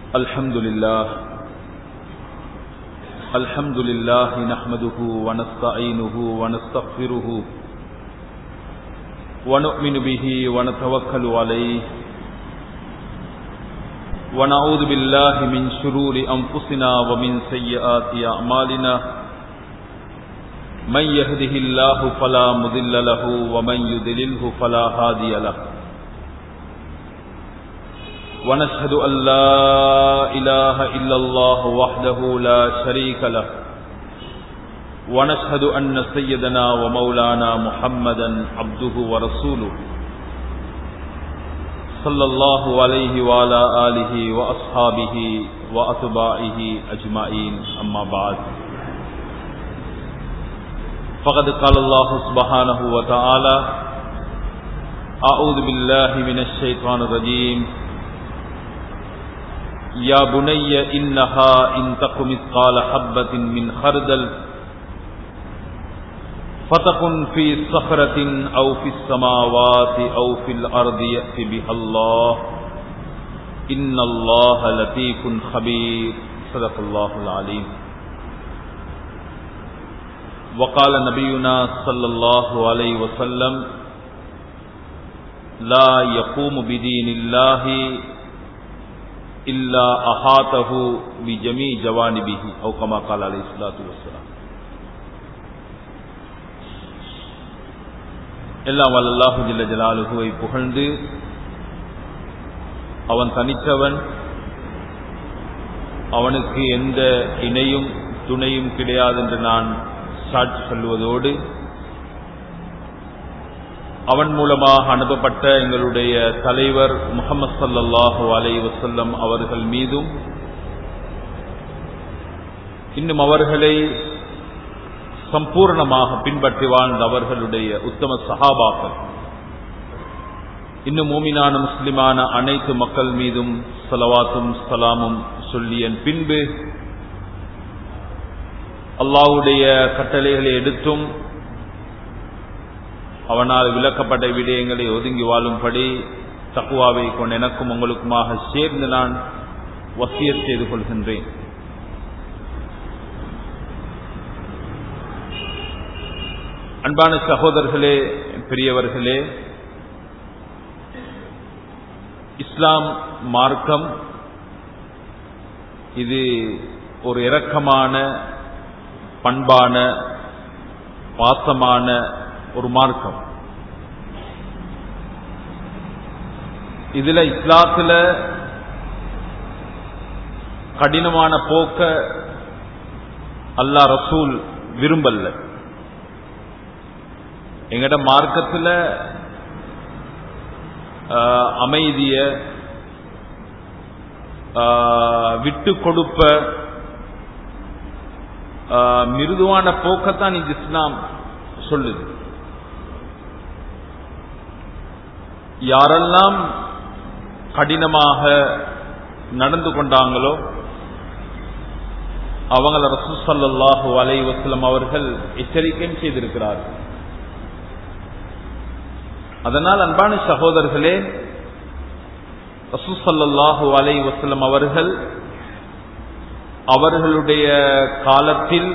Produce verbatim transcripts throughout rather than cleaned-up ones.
الحمد لله الحمد لله نحمده ونستعينه ونستغفره ونؤمن به ونتوكل عليه ونعوذ بالله من شرور أنفسنا ومن سيئات أعمالنا من يهده الله فلا مضل له ومن يضلله فلا هادي له ونشهد أن لا إله إلا الله وحده لا شريك له ونشهد أن سيدنا ومولانا محمدا عبده ورسوله صلى الله عليه وعلى آله وأصحابه وأتباعه أجمعين أما بعد فقد قال الله سبحانه وتعالى أعوذ بالله من الشيطان الرجيم يا بني إنها إن تك مثقال حبة من خردل فتكن في صخرة أو في السماوات أو في الأرض يأت بها الله إن الله لطيف خبير صدق الله العليم. وقال نبينا صلى الله عليه وسلم لا يقوم بدين الله إلا أحاطه بجميع جوانبه أو كما قال عليه الصلاة والسلام. எல்லாம் வல்லல்லாஹு ஜல்ல ஜலாலுஹுவை புகழ்ந்து அவன் தனித்தவன், அவனுக்கு எந்த இணையும் துணையும் கிடையாது என்று நான் சாட்சி சொல்வதோடு அவன் மூலமாக அனுப்பப்பட்ட எங்களுடைய தலைவர் முஹம்மது ஸல்லல்லாஹு அலைஹி வஸல்லம் அவர்கள் மீதும் இன்னும் அவர்களை சம்பூர்ணமாக பின்பற்றி வாழ்ந்த அவர்களுடைய உத்தம சஹாபாக்கள் இன்னும் மூமினான முஸ்லிமான அனைத்து மக்கள் மீதும் ஸலவாத்தும் ஸலாமும் சொல்லிய பின்பு அல்லாஹ்வுடைய கட்டளைகளை எடுத்தும் அவனால் விளக்கப்பட்ட விடயங்களை ஒதுங்கி வாழும்படி தக்வாவை கொண்டு எனக்கும் உங்களுக்குமாக சேர்ந்து நான் வசியத் செய்து கொள்கின்றேன். அன்பான சகோதரர்களே, பெரியவர்களே, இஸ்லாம் மார்க்கம் இது ஒரு இரக்கமான, பண்பான, பாசமான ஒரு மார்க்கம். இதுல இஸ்லாத்துல கடினமான போக்க அல்லாஹ் ரசூல் விரும்பல்ல. எங்கட மார்க்கத்துல அமைதிய, விட்டு கொடுப்ப, மிருதுவான போக்கத்தான் இது இஸ்லாம் சொல்லுது. யாரெல்லாம் கடினமாக நடந்து கொண்டாங்களோ அவங்கள ரசூல் ஸல்லல்லாஹு அலைஹி வஸல்லம் அவர்கள் எச்சரிக்கை செய்திருக்கிறார்கள். அதனால் அன்பான சகோதரர்களே, ரசூல் ஸல்லல்லாஹு அலைஹி வஸல்லம் அவர்கள் அவர்களுடைய காலத்தில்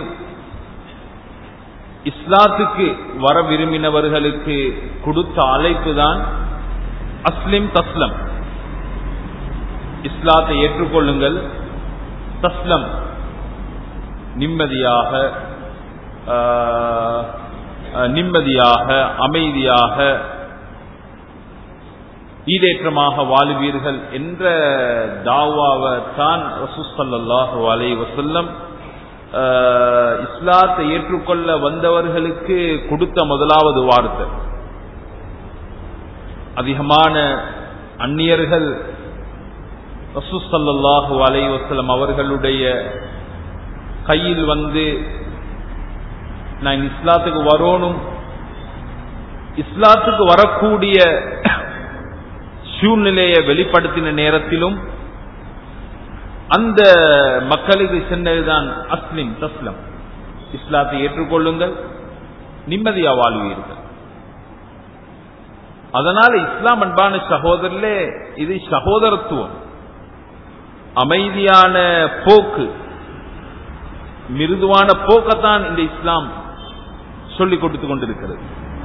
இஸ்லாத்துக்கு வர விரும்பினவர்களுக்கு கொடுத்த அழைப்பு தான் அஸ்லிம் தஸ்லம், இஸ்லாத்தை ஏற்றுக்கொள்ளுங்கள், தஸ்லம் நிம்மதியாக நிம்மதியாக அமைதியாக ஈடேற்றமாக வாழுவீர்கள் என்ற தாவாவை தான் ரசூல் ஸல்லல்லாஹு அலைஹி வஸல்லம் இஸ்லாத்தை ஏற்றுக்கொள்ள வந்தவர்களுக்கு கொடுத்த முதலாவது வார்த்தை. அதிகமான அந்நியர்கள் ரசூல் ஸல்லல்லாஹு அலைஹி வஸல்லம் அவர்களுடைய கையில் வந்து நான் இஸ்லாத்துக்கு வரணும், இஸ்லாத்துக்கு வரக்கூடிய சூழ்நிலையை வெளிப்படுத்தின நேரத்திலும் அந்த மக்களுக்கு சென்றதுதான் அஸ்லிம் தஸ்லம், இஸ்லாத்தை ஏற்றுக்கொள்ளுங்கள், நிம்மதியா வாழ்வீர்கள். அதனால இஸ்லாம் அன்பான சகோதரர்களே, இது சகோதரத்துவம். அமைதியான போக்கு, மிருதுவான போக்கத்தான் இந்த இஸ்லாம் சொல்லிக் கொடுத்து கொண்டிருக்கிறது.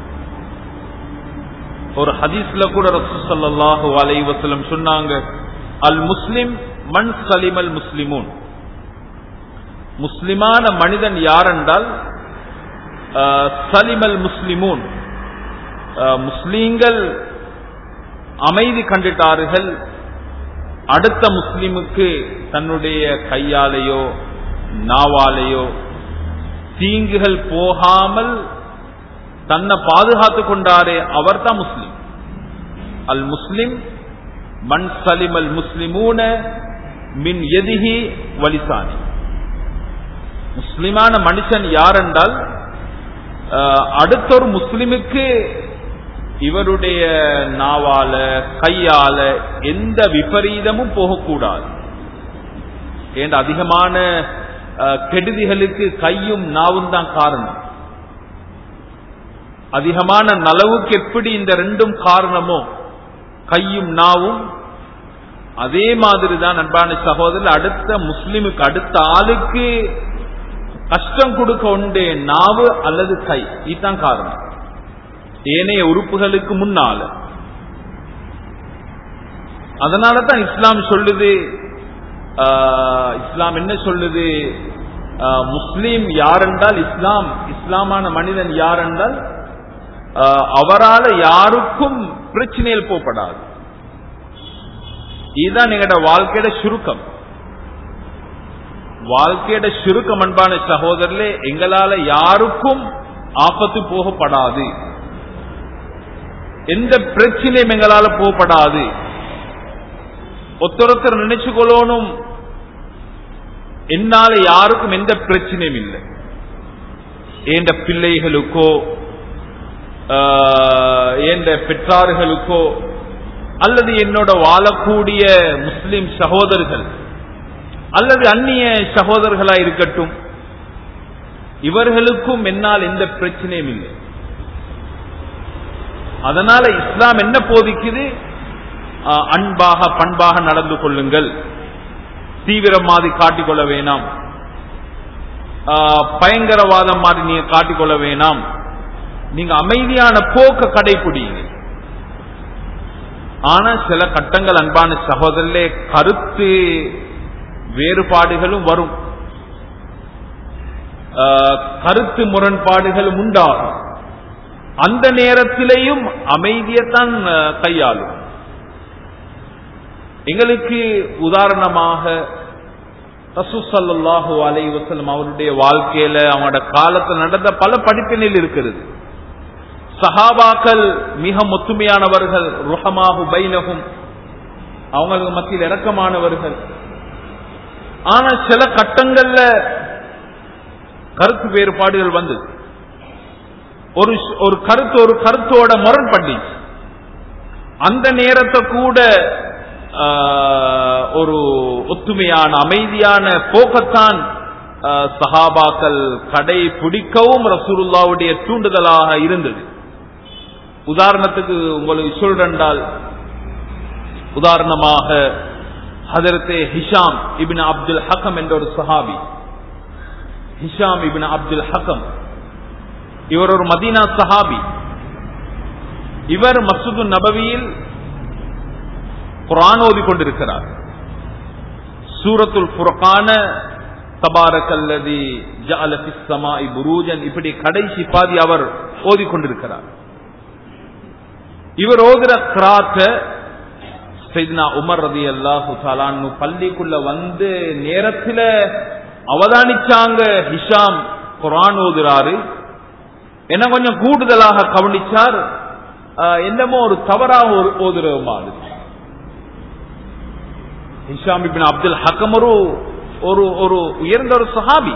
ஒரு ஹதீஸ்ல கூட ரசூல் ஸல்லல்லாஹு அலைஹி வஸல்லம் சொன்னாங்க, அல் முஸ்லிம் மன் சலிமல் முஸ்லிமூன். முஸ்லிமான மனிதன் யார் என்றால் சலிமல் முஸ்லிமூன், முஸ்லீம்கள் அமைதி கண்டிட்டார்கள், அடுத்த முஸ்லிமுக்கு தன்னுடைய கையாலேயோ நாவாலேயோ தீங்குகள் போகாமல் தன்னை பாதுகாத்துக் கொண்டாரே அவர் தான் முஸ்லிம். அல் முஸ்லிம் மன் சலிமல் முஸ்லிமூன மின் யதிஹி வலிசானி. முஸ்லிமான மனுஷன் யார் என்றால் அடுத்த ஒரு முஸ்லிமுக்கு இவருடைய நாவால கையால எந்த விபரீதமும் போகக்கூடாது. ஏன் அதிகமான கெடுதிகளுக்கு கையும் நாவும் தான் காரணம். அதிகமான நலவுக்கு எப்படி இந்த ரெண்டும் காரணமோ கையும் நாவும், அதே மாதிரிதான் அன்பான சகோதரர் அடுத்த முஸ்லிமுக்கு அடுத்த ஆளுக்கு கஷ்டம் கொடுக்க உண்டே நாவு அல்லது கை, இதுதான் காரணம். ஏனைய உறுப்புகளுக்கு முன்னால. அதனால தான் இஸ்லாம் சொல்லுது, இஸ்லாம் என்ன சொல்லுது, முஸ்லீம் யார் என்றால் இஸ்லாம் இஸ்லாமான மனிதன் யார் என்றால் அவரால் யாருக்கும் பிரச்சனையில் போகப்படாது. இதுதான் எங்கட வாழ்க்கையோட சுருக்கம். வாழ்க்கையோட சுருக்கம் அன்பான சகோதரர்களே, எங்களால யாருக்கும் ஆபத்து போகப்படாது, எந்த பிரச்சனையும் எங்களால போகப்படாது. ஒருத்தர் நினைச்சு கொள்ளணும், என்னால யாருக்கும் எந்த பிரச்சனையும் இல்லை, என்ற பிள்ளைகளுக்கோ என்ற பெற்றார்களுக்கோ அல்லது என்னோட வாழக்கூடிய முஸ்லிம் சகோதரர்கள் அல்லது அந்நிய சகோதரர்களா இருக்கட்டும், இவர்களுக்கும் என்னால் எந்த பிரச்சனையும் இல்லை. அதனால இஸ்லாம் என்ன போதிக்குது, அன்பாக பண்பாக நடந்து கொள்ளுங்கள், தீவிரம் மாதிரி காட்டிக்கொள்ள வேணாம், பயங்கரவாதம் மாதிரி நீங்க காட்டிக்கொள்ள வேணாம், நீங்க அமைதியான போக்க கடைபிடிங்க. ஆனா சில கட்டங்கள் அன்பான சகோதரர்களே கருத்து வேறுபாடுகளும் வரும், கருத்து முரண்பாடுகளும் உண்டாகும். அந்த நேரத்திலேயும் அமைதியைத்தான் கையாளும். எங்களுக்கு உதாரணமாக ரசூல் ஸல்லல்லாஹு அலைஹி வஸல்லம் அவருடைய வாழ்க்கையில அவங்களோட காலத்தில் நடந்த பல படிப்பினில் இருக்கிறது. சஹாபாக்கள் மிக ஒத்துமையானவர்கள், ருஹமாஹு பைனஹும், அவங்களுக்கு மத்தியில் இரக்கமானவர்கள். ஆனா சில கட்டங்கள்ல கருத்து வேறுபாடுகள் வந்தது. ஒரு ஒரு கருத்து ஒரு கருத்தோட முரண்பட்டுச்சு. அந்த நேரத்தை கூட ஒரு ஒத்துமையான அமைதியான போக்கத்தான் சஹாபாக்கள் கடை பிடிக்கவும் ரசூலுல்லாவுடைய தூண்டுதலாக இருந்தது. உதாரணத்துக்கு உங்களுக்கு சொல்றேன்டால், உதாரணமாக ஹஜரத்தே ஹிஷாம் இப்னு அப்துல் ஹக்கம் என்ற ஒரு சஹாபி, ஹிஷாம் இப்னு அப்துல் ஹக்கம், இவர் ஒரு மதீனா சஹாபி. இவர் மஸ்ஜிது நபவியில் குர்ஆன் ஓதிக் கொண்டிருக்கிறார். சூரத்துல் ஃபுர்கான, தபாரக்கல்லதி ஜஅல ஃபிஸ் ஸமாஇ புரூஜன், இப்படி கடைசி பாதி அவர் ஓதிக் கொண்டிருக்கிறார். இவர் ஓதுற கிராத்த சையத்னா உமர் ரலியல்லாஹு தஆலா அன்ஹு பள்ளிக்குள்ள வந்து நேரத்தில் அவதானிச்சாங்க. ஹிஷாம் குர்ஆன் ஓதுறாரு, என்ன கொஞ்சம் கூடுதலாக கவனிச்சார். என்னமோ ஒரு தவறாக ஓதுற மாதிரி. ஹிஷாம் இப்னு அப்துல் ஹக்கம் ஒரு ஒரு உயர்ந்த ஒரு சஹாபி.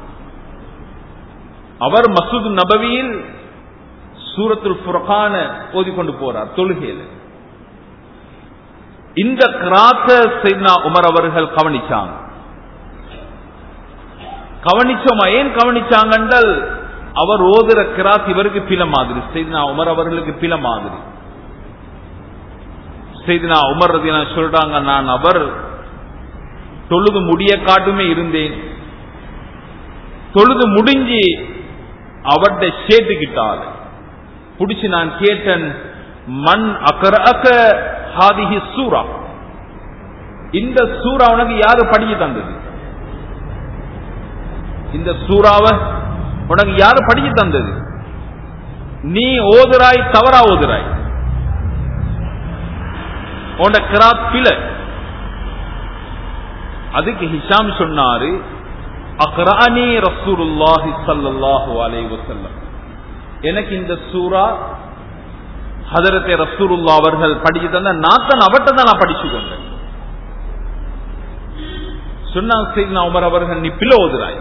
அவர் மஸ்ஜிது நபவியில் சூரத்துல் ஃபுர்கான ஓதிக்கொண்டு போறார் தொழுகையில். இந்த கிராத்த சையத்னா உமர் அவர்கள் கவனிச்சாங்க. கவனிச்சோமா, ஏன் கவனிச்சாங்க என்றால் அவர் ஓதுற கிராத் இவருக்கு பில மாதிரி, சையத்னா உமர் அவர்களுக்கு பில மாதிரி. சையத்னா உமர் ரலியல்லாஹு சொல்றாங்க, நான் அவர் தொழுது முடிய காட்டுமே இருந்தேன். தொழுது முடிஞ்சு அவர்ட சேட்டுக்கிட்டால் புடிச்சு நான் கேட்டேன், மன் அக்ரஅக ஹாதிஹி சூரா, இந்த சூரா உனக்கு யாரு படிச்சு தந்தது? இந்த சூறாவை உனக்கு யாரு படிச்சு தந்தது? நீ ஓதுராய், தவறா ஓதுராய், உன்ட கிராத் பிழை. அதுக்கு ஹிஷாம் சொன்னாரு, அக்ரானி ரசூலுல்லாஹி ஸல்லல்லாஹு அலைஹி வஸல்லம், எனக்கு இந்த சூரா ஹதரத் ரசூலுல்லாஹ் அவர்கள் படிச்சு தந்த, நான் தான் அவட்ட தான் நான் படிச்சு கொண்டேன். சொன்னாங்க சையத்னா உமர் அவர்கள், நீ பிழை ஓதுராய்.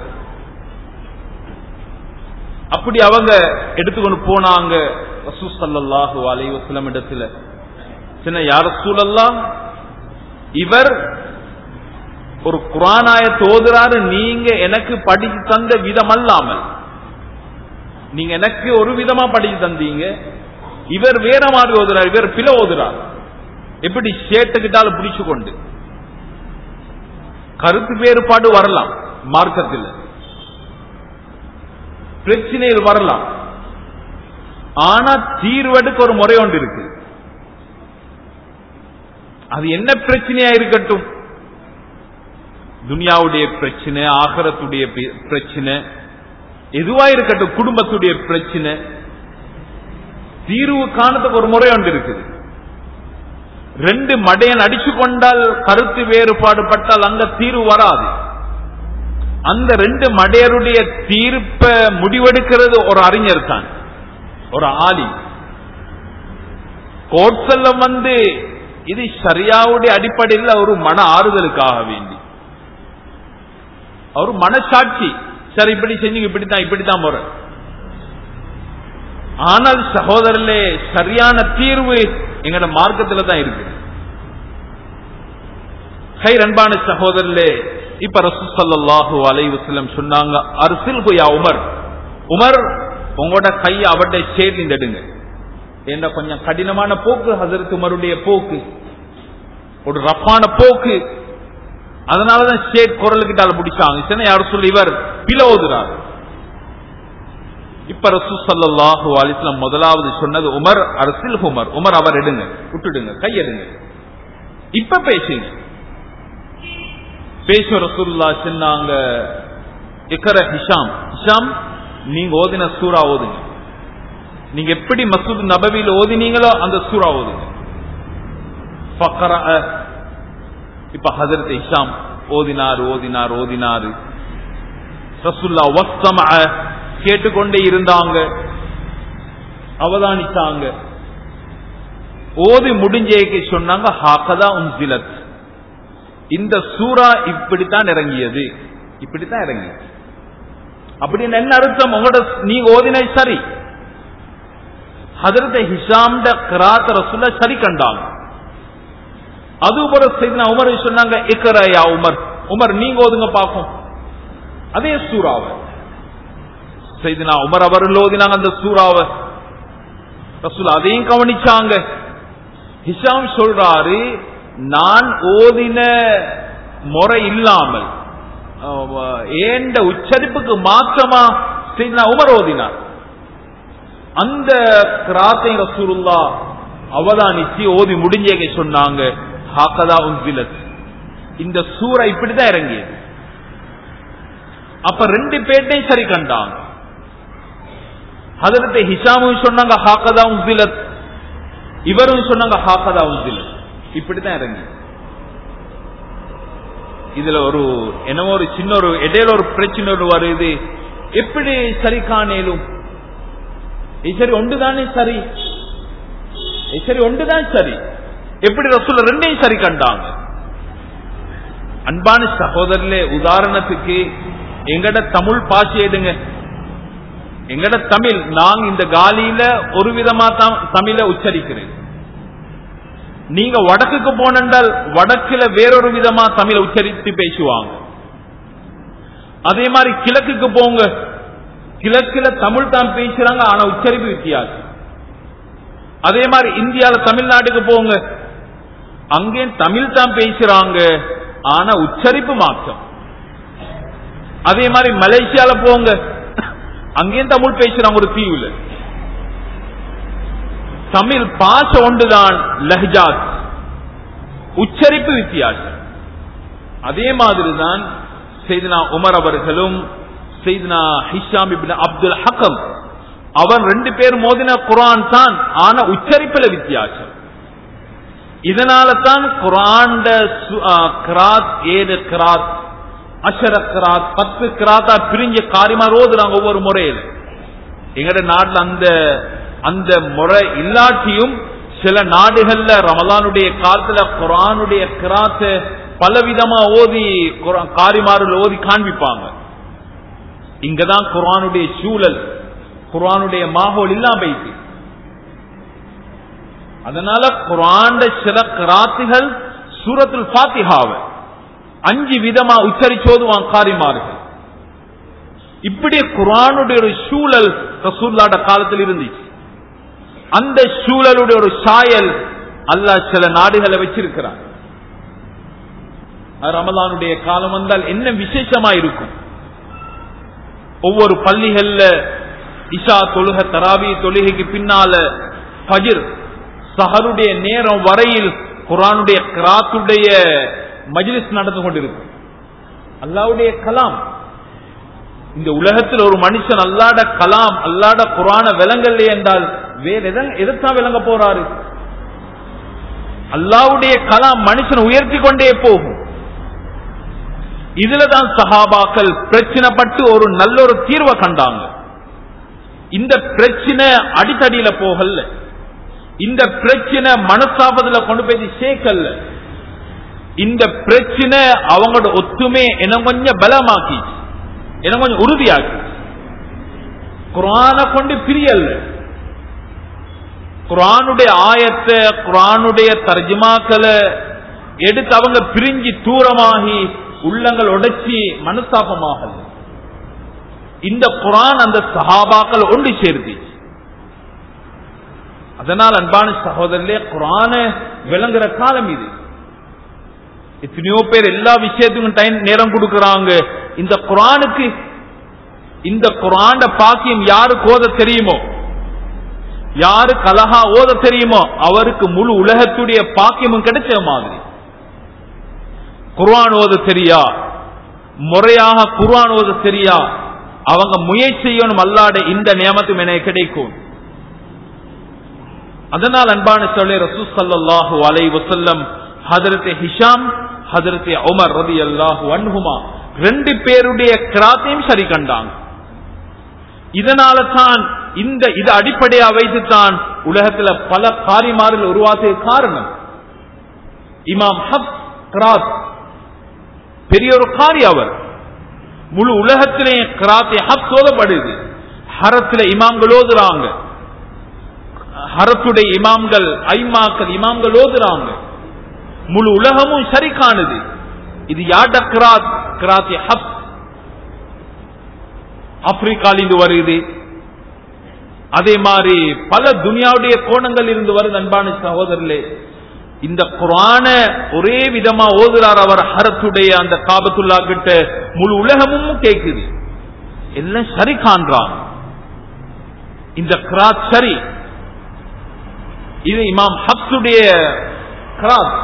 அப்படி அவங்க எடுத்துக்கொண்டு போனாங்க ரசூல் ஸல்லல்லாஹு அலைஹி வஸல்லம் இடத்துல. சின்ன யா ரசூலல்லாஹ், இவர் ஒரு குர்ஆன் ஆயத் ஓதுறாரு, நீங்க எனக்கு படிச்சு தந்த விதம் அல்லாமல், நீங்க எனக்கு ஒரு விதமா படிச்சு தந்தீங்க, இவர் வேற மாதிரி ஓதுறாரு, இவர் பிழை ஓதுறார். எப்படி சேட்டுக்கிட்டாலும் பிடிச்சு கொண்டு கருத்து வேறுபாடு வரலாம், மார்க்கத்தில் பிரச்சனைகள் வரலாம், ஆனா தீர்வெடுக்க ஒரு முறை ஒன்று இருக்கு. அது என்ன பிரச்சனையா இருக்கட்டும், துனியாவுடைய பிரச்சனை, ஆகரத்துடைய பிரச்சனை, எதுவா இருக்கட்டும், குடும்பத்துடைய பிரச்சனை, தீர்வு காணத்துக்கு ஒரு முறை ஒன்று இருக்குது. ரெண்டு மடையன் அடிச்சு கொண்டால், கருத்து வேறுபாடு பட்டால் அங்க தீர்வு வராது. அந்த ரெண்டு மடையருடைய தீர்ப்ப முடிவெடுக்கிறது ஒரு அறிஞர் தான், ஒரு ஆலி. கோட்சல்லம் வந்து இது ஷரியாவுடைய அடிப்படையில் ஒரு மன ஆறுதலுக்காக வேண்டி, அவர் மனசாட்சி, சரி இப்படி செஞ்சு இப்படித்தான் இப்படித்தான் போற. ஆனால் சகோதரர்களே, சரியான தீர்வு எங்கட மார்க்கத்தில் தான் இருக்கு. ஹை அன்பான சகோதரர்களே, இப்ப ரசூல் ஸல்லல்லாஹு அலைஹி வஸல்லம் சொன்னாங்க, அர்சில்ஹு யா உமர், உமர் உங்களோட கையை அவட்ட சேர்ந்து எடுங்க. என்ன கொஞ்சம் கடினமான போக்கு ஹஜரத் உமருடைய போக்கு, ஒரு ரஃபான போக்கு. அதனாலதான் ஷேட் குரலுக்கிட்டால பிடிச்சாங்க. யாரும் சொல்லி இவர் பிழை ஓதுறார். இப்ப ரசூல் ஸல்லல்லாஹு அலைஹி வஸல்லம் முதலாவது சொன்னது, உமர் அர்சில் உமர், உமர் அவர் எடுங்க, விட்டுடுங்க, கை எடுங்க, இப்ப பேசுங்க. பேசும் ரசூலுல்லாஹ் சொன்னாங்க, இக்ர ஹிஷாம், ஹிஷாம் நீங்க ஓதின சூரா ஓதுங்க, நீங்க எப்படி மஸ்ஜித் நபவியில் ஓதினீங்களோ அந்த சூரா ஓதுங்க. ஃபக்ரா, இப்ப ஹஜரத் ஹிஷாம் ஓதினார் ஓதினார் ஓதினார். ரசூலுல்லாஹ் வஸ்ஸமஅ, கேட்டுக்கொண்டே இருந்தாங்க, அவதானிச்சாங்க. ஓதி முடிஞ்சேக்கு சொன்னாங்க, ஹாகதா உன்சிலத், இந்த சூரா இப்படித்தான் இறங்கியது, இப்படித்தான் இறங்கியது. அப்படின்னு என்ன அர்த்தம்? உங்களோட நீங்க ஓதின சரி. ஹஜரத் ஹிஷாம் கிராத் ரசூலுல்லாஹ் சரி கண்டாங்க. அதுபோல சையத்னா உமர் சொன்னாங்க, இக்ரா யா உமர், உமர் நீங்க ஓதுங்க பாப்போம் அதே சூறாவை. சையத்னா உமர் அவர்கள் ஓதினாங்க அந்த சூறாவை. ரசூல் அதையும் கவனிச்சாங்க. ஹிஷாம் சொல்றாரு, நான் ஓதின முறை இல்லாமல் ஏண்ட உச்சரிப்புக்கு மாற்றமா சையத்னா உமர் ஓதினார். அந்த கிராத்தை ரசூலுல்லாஹ் அவதானிச்சு ஓதி முடிஞ்சே சொன்னாங்க, ஹாகதா உன்சிலத், இந்த சூரா இப்படிதான் இறங்கியது. அப்ப ரெண்டு பேட்டையும் சரி கண்டாங்க. ஹஜரத் ஹிஷாமும் சொன்னாங்க ஹாகதா உன்சிலத், இவரும் சொன்னாங்க ஹாகதா உன்சிலத், இப்படிதான் இறங்கி. இதுல ஒரு என்னவோ ஒரு சின்ன ஒரு இடையில ஒரு பிரச்சனை வருது, எப்படி சரி காணேலும், சரி ஒன்றுதானே சரி, சரி ஒன்றுதான் சரி, எப்படி ரசூல் ரெண்டையும் சரி கண்டாங்க. அன்பான சகோதரர்களே, உதாரணத்துக்கு எங்கட தமிழ் பாஷை எடுங்க, எங்கட தமிழ், நாங்க இந்த காலியில ஒரு விதமா தான் தமிழ உச்சரிக்கிறேன். நீங்க வடக்குக்கு போனால் வடக்குல வேறொரு விதமா தமிழ உச்சரித்து பேசுவாங்க. அதே மாதிரி கிழக்குக்கு போங்க, கிழக்குல தமிழ் தான் பேசுறாங்க, ஆனா உச்சரிப்பு வித்தியாசம். அதே மாதிரி இந்தியால தமிழ்நாட்டுக்கு போங்க, அங்கே தமிழ் தான் பேசுறாங்க, ஆனா உச்சரிப்பு மாற்றம். அதே மாதிரி மலேசியால போங்க, அங்கேயும் தமிழ் பேசுறாங்க. ஒரு தீவுல தமிழ் பாஷை ஒன்றுதான், லஹ்ஜாத் உச்சரிப்பு வித்தியாசம். அதே மாதிரிதான் செய்தனா உமர் அவர்களும் செய்தனா ஹிஷாம் இப்னு அப்துல் ஹக்கம் அவர் ரெண்டு பேர் மோதின குர்ஆன் தான், ஆனா உச்சரிப்புல வித்தியாசம். இதனால தான் குர்ஆன் கிராத் ஏழு கிராத் அஷர கிராத் பத்து கிராத்தா பிரிஞ்ச காரியமா ஓதுறாங்க ஒவ்வொரு முறையில. எங்கட நாட்டுல அந்த அந்த முறை இல்லாட்டியும் சில நாடுகள்ல ரமலானுடைய காலத்துல குர்ஆனுடைய கிராத் பலவிதமா ஓதி காரிமாறுல ஓதி காண்பிப்பாங்க. இங்கதான் குர்ஆனுடைய சூழல், குர்ஆனுடைய மாஹோல் இல்லாம போயிட்டு. அதனால குர்ஆன் சில கிராத்துகள் சூரத்துல் ஃபாத்திஹாவை அஞ்சு விதமா உச்சரிச்சோதுவான் காரிமார்கள். இப்படி குர்ஆனுடைய ஒரு சூழல் ரசூலுல்லாஹ்வுடைய காலத்தில் இருந்துச்சு. அந்த சூழலுடைய ஒரு சாயல் அல்லாஹ் சில நாடுகளை வச்சிருக்கிறார். ரமலானுடைய காலம் வந்தால் என்ன விசேஷமா இருக்கும். ஒவ்வொரு பள்ளிகள்ல இஷா தொழுக தராவி தொழுகைக்கு பின்னால ஃபஜ்ர் சஹருடைய நேரம் வரையில் குர்ஆனுடைய கிராத்துடைய மஜ்லிஸ் நடந்து கொண்டிருக்கும். அல்லாஹ்வுடைய கலாம். இந்த உலகத்தில் ஒரு மனுஷன் அல்லாஹ்ட கலாம் அல்லாஹ்ட குர்ஆனை விளங்கல்லே என்றால் வேற எதத்தான் விளங்க போறாரு? அல்லாஹ்வுடைய கலாம் மனுஷன் உயர்த்தி கொண்டே போகும். இதுலதான் சஹாபாக்கள் பிரச்சனைப்பட்டு ஒரு நல்ல ஒரு தீர்வை கண்டாங்க. இந்த பிரச்சனை அடித்தடியில போகல, இந்த பிரச்சனை மனசாபத்துல கொண்டு போய் சேர்க்கல, இந்த பிரச்சனை அவங்களோட ஒத்துமை என்ன கொஞ்சம் பலமாக்கி என்ன கொஞ்சம் உறுதியாக்கி. குர்ஆனை கொண்டு பிரியல்ல, குர்ஆனுடைய ஆயத்தை குர்ஆனுடைய தர்ஜுமாக்களை எடுத்து அவங்க பிரிஞ்சு தூரமாகி உள்ளங்கள் உடைச்சி மனஸ்தாபமாக இந்த குர்ஆன் அந்த சஹாபாக்கள் ஒன்று சேர்த்து. அதனால் அன்பான சகோதரர்களே, குர்ஆனை விளங்குற காலம் இது. எத்தனையோ பேர் எல்லா விஷயத்துக்கும் டைம் நேரம் கொடுக்கறாங்க. இந்த குர்ஆனுக்கு இந்த குர்ஆன் பாக்கியம் யாருக்கு ஓத தெரியுமோ, யாருக்கு அழகா ஓத தெரியுமோ அவருக்கு முழு உலகத்துடைய பாக்கியமும் கிடைச்ச மாதிரி. குர்ஆன் ஓத தெரியா, முறையாக குர்ஆன் ஓத தெரியா, அவங்க முயற்சி செய்யணும். அல்லாஹ்வுடைய இந்த நியமத்தும் எனக்கு கிடைக்கும். அதனால் அன்பான சொல்லே ரசூல் ஸல்லல்லாஹு அலைஹி வஸல்லம் ஹஜ்ரத் ஹிஷாம் ஹஜ்ரத் உமர் ரலியல்லாஹு அன்ஹுமா ரெண்டு பேருடைய கிராத்தையும் சரி கண்டாங்க. இதனால தான் இந்த இது அடிப்படையா வைத்து தான் உலகத்துல பல காரிமார்கள் உருவாக்கிய காரணம். இமாம் ஹப்ஸ் கிராத் பெரிய ஒரு காரி. அவர் முழு உலகத்திலே கிராத்தை ஹப்ஸ் ஓதப்படுது. ஹரத்துல இமாம்கள் ஓதுறாங்க, ஹரத்துடைய இமாம்கள் ஐமாக்கள் இமாம்கள் ஓதுறாங்க. முழு உலகமும் சரி காணுது. இது யாட கிராத் கிராத்தி ஹப்ஸ் ஆப்பிரிக்காலிருந்து வருது. அதே மாதிரி பல துனியாவுடைய கோணங்கள் இருந்து வருது. அன்பான சகோதரர்களே, இந்த குர்ஆன ஒரே விதமா ஓதுறார் அவர் ஹரத்துடைய அந்த காபத்துல்லா கிட்ட. முழு உலகமும் கேட்குது, எல்லாம் சரி காண்றான். இந்த கிராத் சரி. இது இமாம் ஹப்ஸுடைய கிராத்.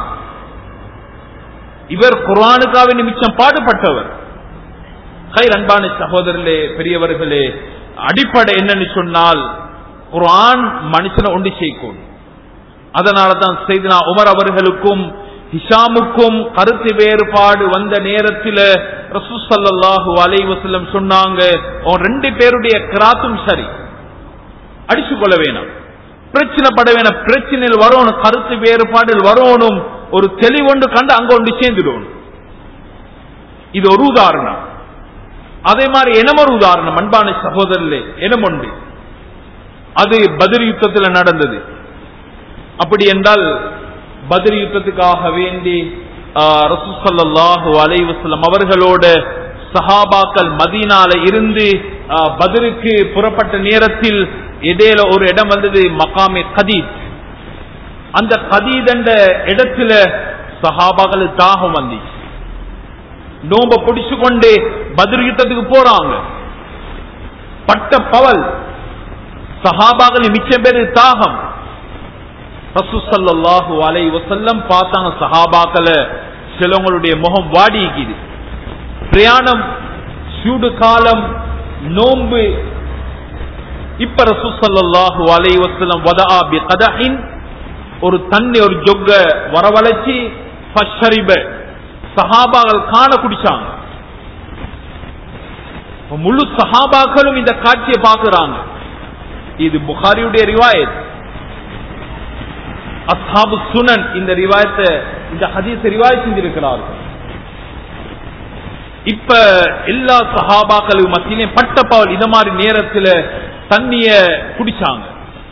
இவர் குர்ஆனுக்காக நிமிச்சம் பாடுபட்டவர். கைர் அன்பான சகோதரர்களே, பெரியவர்களே, அடிப்படை என்னன்னு சொன்னால் குர்ஆன் மனுஷனை ஒன்று சேர்க்கும். அதனாலதான் செய்தனா உமர் அவர்களுக்கும் ஹிஷாமுக்கும் கருத்து வேறுபாடு வந்த நேரத்தில் ரசூல் ஸல்லல்லாஹு அலைஹி வஸல்லம் சொன்னாங்க, ரெண்டு பேருடைய கிராத்தும் சரி, அடிச்சு கொள்ள வேணாம், பிரச்சனை பட வேணாம். பிரச்சனையில் வரணும், கருத்து வேறுபாடில் வரணும், ஒரு தெளிவொன்று கண்டு அங்க ஒன்று சேர்ந்துடும். இது ஒரு உதாரணம். அதே மாதிரி எனமொரு உதாரணம் அன்பான சகோதரர்களே, எனமொன்று அது பத்ர் யுத்தத்தில் நடந்தது. அப்படி என்றால் பத்ர் யுத்தத்துக்காக வேண்டி ரசூல் ஸல்லல்லாஹு அலைஹி வஸல்லம் அவர்களோட சஹாபாக்கள் மதீனால இருந்து பத்ருக்கு புறப்பட்ட நேரத்தில் இடையில ஒரு இடம் வந்தது, மகாமே கதீத். அந்த கதீத் என்ற இடத்துல சஹாபாக்கள் தாகம் வந்துச்சு. நோம்ப பிடிச்சு கொண்டு பத்ர் யுத்தத்துக்கு போறாங்க. பட்ட பவல் சஹாபாக்கள் மிச்சம் பேரு தாகம். ரசூல் ஸல்லல்லாஹு அலைஹி வஸல்லம் பார்த்தாங்க சஹாபாக்களை, சிலவங்களுடைய முகம் வாடிக்குது. பிரயாணம், சூடு காலம், நோன்பு. இப்ப ரசூல் ஸல்லல்லாஹு அலைஹி வஸல்லம் வதஆ பிகதஹின், ஒரு தண்ணி ஒரு ஜொக்க வரவழைச்சி ஃபஷரிப, சஹாபாக்கள் காண குடிச்சாங்க. முழு சஹாபாக்களும் இந்த காட்சியை பார்க்கிறாங்க. இது புகாரியுடைய ரிவாயத். அஸ்ஹாபு சுனன் இந்த ரிவாயத்தை, இந்த ஹதீஸை ரிவாயத் செஞ்சிருக்கிறார்கள். இப்ப எல்லா சஹாபாக்களும் மத்தியிலே பட்டப்பாவல் இந்த மாதிரி நேரத்தில் தண்ணிய குடிச்சாங்க.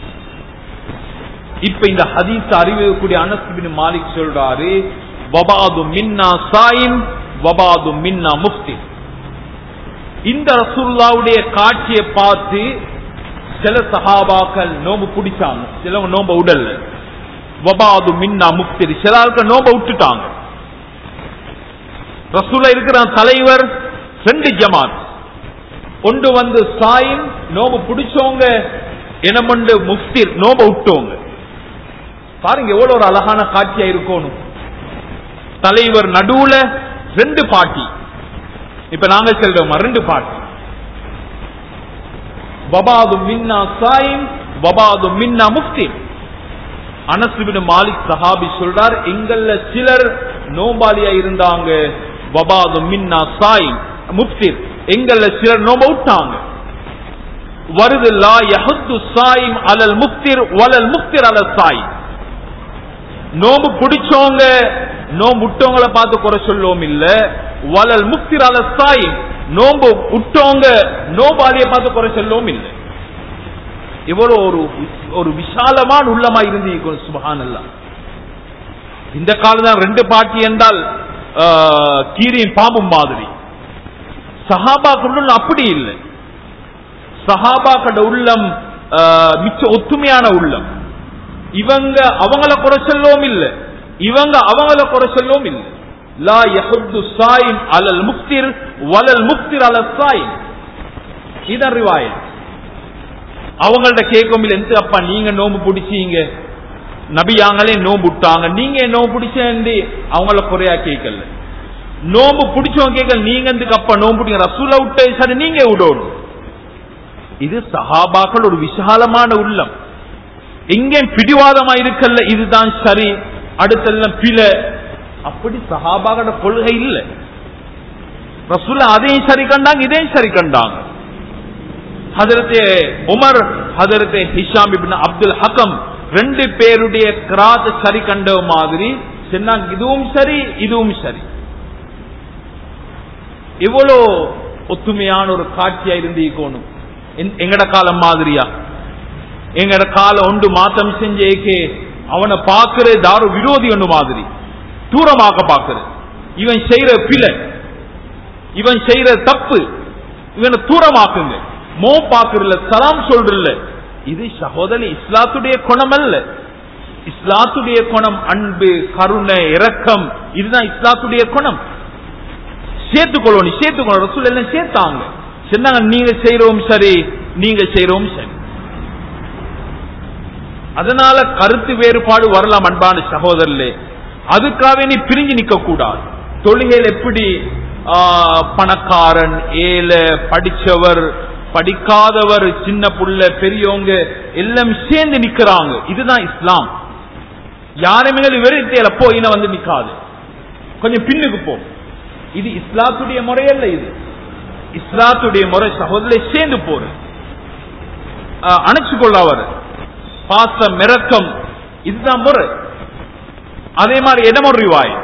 இப்ப இந்த ஹதீஸ் அறிவிக்கக்கூடிய அனஸ் பின் மாலிக் சொல்றாரு, வபாது மின்னா சாயிம் வபாது மின்னா முஃப்தி. இந்த ரசூலுல்லாஹ்வுடைய காட்சியை பார்த்து சில சஹாபாக்கள் நோம்பு பிடிச்சாங்க, சிலவங்க நோம்ப உடல்ல. வபாது மின்னா முஃப்தி, சில ஆட்கள் நோம்ப விட்டுட்டாங்க. ரசூலுல்லாஹ் இருக்கிற தலைவர் ரெண்டு ஜமாத், ஒன்று வந்து சாயிம் நோம்பு பிடிச்சவங்க, எனமண்டு முஃப்திர் நோம்ப விட்டவங்க. பாருங்க எவ்வளவு ஒரு அழகான காட்சியா இருக்கணும். தலைவர் நடுவுல ரெண்டு பாட்டி. இப்ப நாங்க சொல்றோம் ரெண்டு பாட்டி. வபாது மின்னா சாயிம் வபாது மின்னா முஃப்திர். அனஸ் இப்னு மாலிக் சஹாபி சொல்றார், எங்கள்ல சிலர் நோம்பாளியா இருந்தாங்க, வபாது மின்னா சாயிம் முஃப்திர், எங்கள்ல சிலர் நோம்ப விட்டாங்க. வருது லா யஹுத்து சாயிம் அலல் முஃப்திர் வலல் முஃப்திர் அலல் சாயிம். நோம்பு பிடிச்சவங்க நோம்பு விட்டவங்களை பார்த்து குறை சொல்லவும் இல்ல, வலல் முஃப்திர் அலல் சாயிம், நோம்பு விட்டவங்க நோம்பாளியை பார்த்து குறை சொல்லவும் இல்லை. இவ்வளவு ஒரு ஒரு விசாலமான உள்ளமா இருந்து சுப்ஹானல்லாஹ். இந்த காலம் ரெண்டு பாட்டி என்றால் கீரியின் பாம்பும் மாதிரி. சஹாபாக்கள் அப்படி இல்லை. சஹாபாக்களோட உள்ளம் மிச்ச ஒத்துமையான உள்ளம். இவங்க அவங்கள குறை சொல்லவும் இல்லை, இவங்க அவங்கள குறை சொல்லவும் இல்லை. லா யஹுத்து சாயிம் அலல் முஃப்திர் வலல் முஃப்திர் அலல் சாயிம். இதான் ரிவாயத். அவங்கள்ட்ட கேட்கும் இல்லை, எந்த அப்பா நீங்க நோம்பு பிடிச்சீங்க, நபியாங்களே நோம்பு விட்டாங்க, நீங்க நோம்பு பிடிச்சேன் அவங்கள குறையா கேட்கல. நோம்பு பிடிச்சவங்க கேட்கல, நீங்க எதுக்கு அப்பா நோம்பு பிடிங்க, ரசூலை விட்ட சரி நீங்க விடணும். இது சஹாபாக்கள் ஒரு விசாலமான உள்ளம். எங்கே பிடிவாதமா இருக்கல்ல, இதுதான் சரி அடுத்தெல்லாம் பிழை, அப்படி சஹாபாக்களோட கொள்கை இல்லை. ரசூல் அதையும் சரி கண்டாங்க, இதையும் சரி கண்டாங்க. ஹஜரத்தே உமர், ஹஜரத்தே ஹிஷாம் இப்னு அப்துல் ஹக்கம் ரெண்டு பேருடைய கிராத் சரி கண்ட மாதிரி சொன்னாங்க, இதுவும் சரி இதுவும் சரி. இவ்வளோ ஒத்துமையான ஒரு காட்சியா இருந்து இருக்கணும். எங்கட காலம் மாதிரியா? எங்கட காலம் ஒன்று மாத்தம் செஞ்சேக்கே அவனை பார்க்கிற தாரு விரோதி ஒன்று மாதிரி தூரமாக பார்க்கிற, இவன் செய்யற பிழை, இவன் செய்யற தப்பு, இவனை தூரமாக்குங்க. மோ பாக்குறல, சலாம் சொல்றல. இது சகோதரி இஸ்லாத்துடைய குணம் அல்ல. இஸ்லாத்துடைய குணம் அன்பு, கருணை, இரக்கம். இதுதான் இஸ்லாத்துடைய குணம். சேர்த்துக்கொள்ளணும், சேர்த்துக்கொள்ள ரசூல் எல்லாம் சேர்த்தாங்க. சொன்னாங்க நீங்க செய்யறோம் சரி, நீங்க செய்யறோம் சரி. அதனால கருத்து வேறுபாடு வரலாம் அன்பான சகோதரர்களே. அதுக்காக நீ பிரிஞ்சு நிக்க கூடாது. தொழுகையில் எப்படி பணக்காரன், ஏழை, படிச்சவர், படிக்காதவர், சின்ன புள்ள, பெரியவங்க எல்லாம் சேர்ந்து நிக்கிறாங்க. இதுதான் இஸ்லாம். யாருமே வெறுத்தையில போயின வந்து நிக்காது, கொஞ்சம் பின்னுக்கு போ. இது இஸ்லாத்துடைய முறையல்ல. இது இஸ்லாத்துடைய முறை சகோதரரை சேர்ந்து போற, அணைச்சு கொள்ள அவர் பாசம், மிரக்கம், இதுதான் முறை. அதே மாதிரி இடமொரு ரிவாயத்,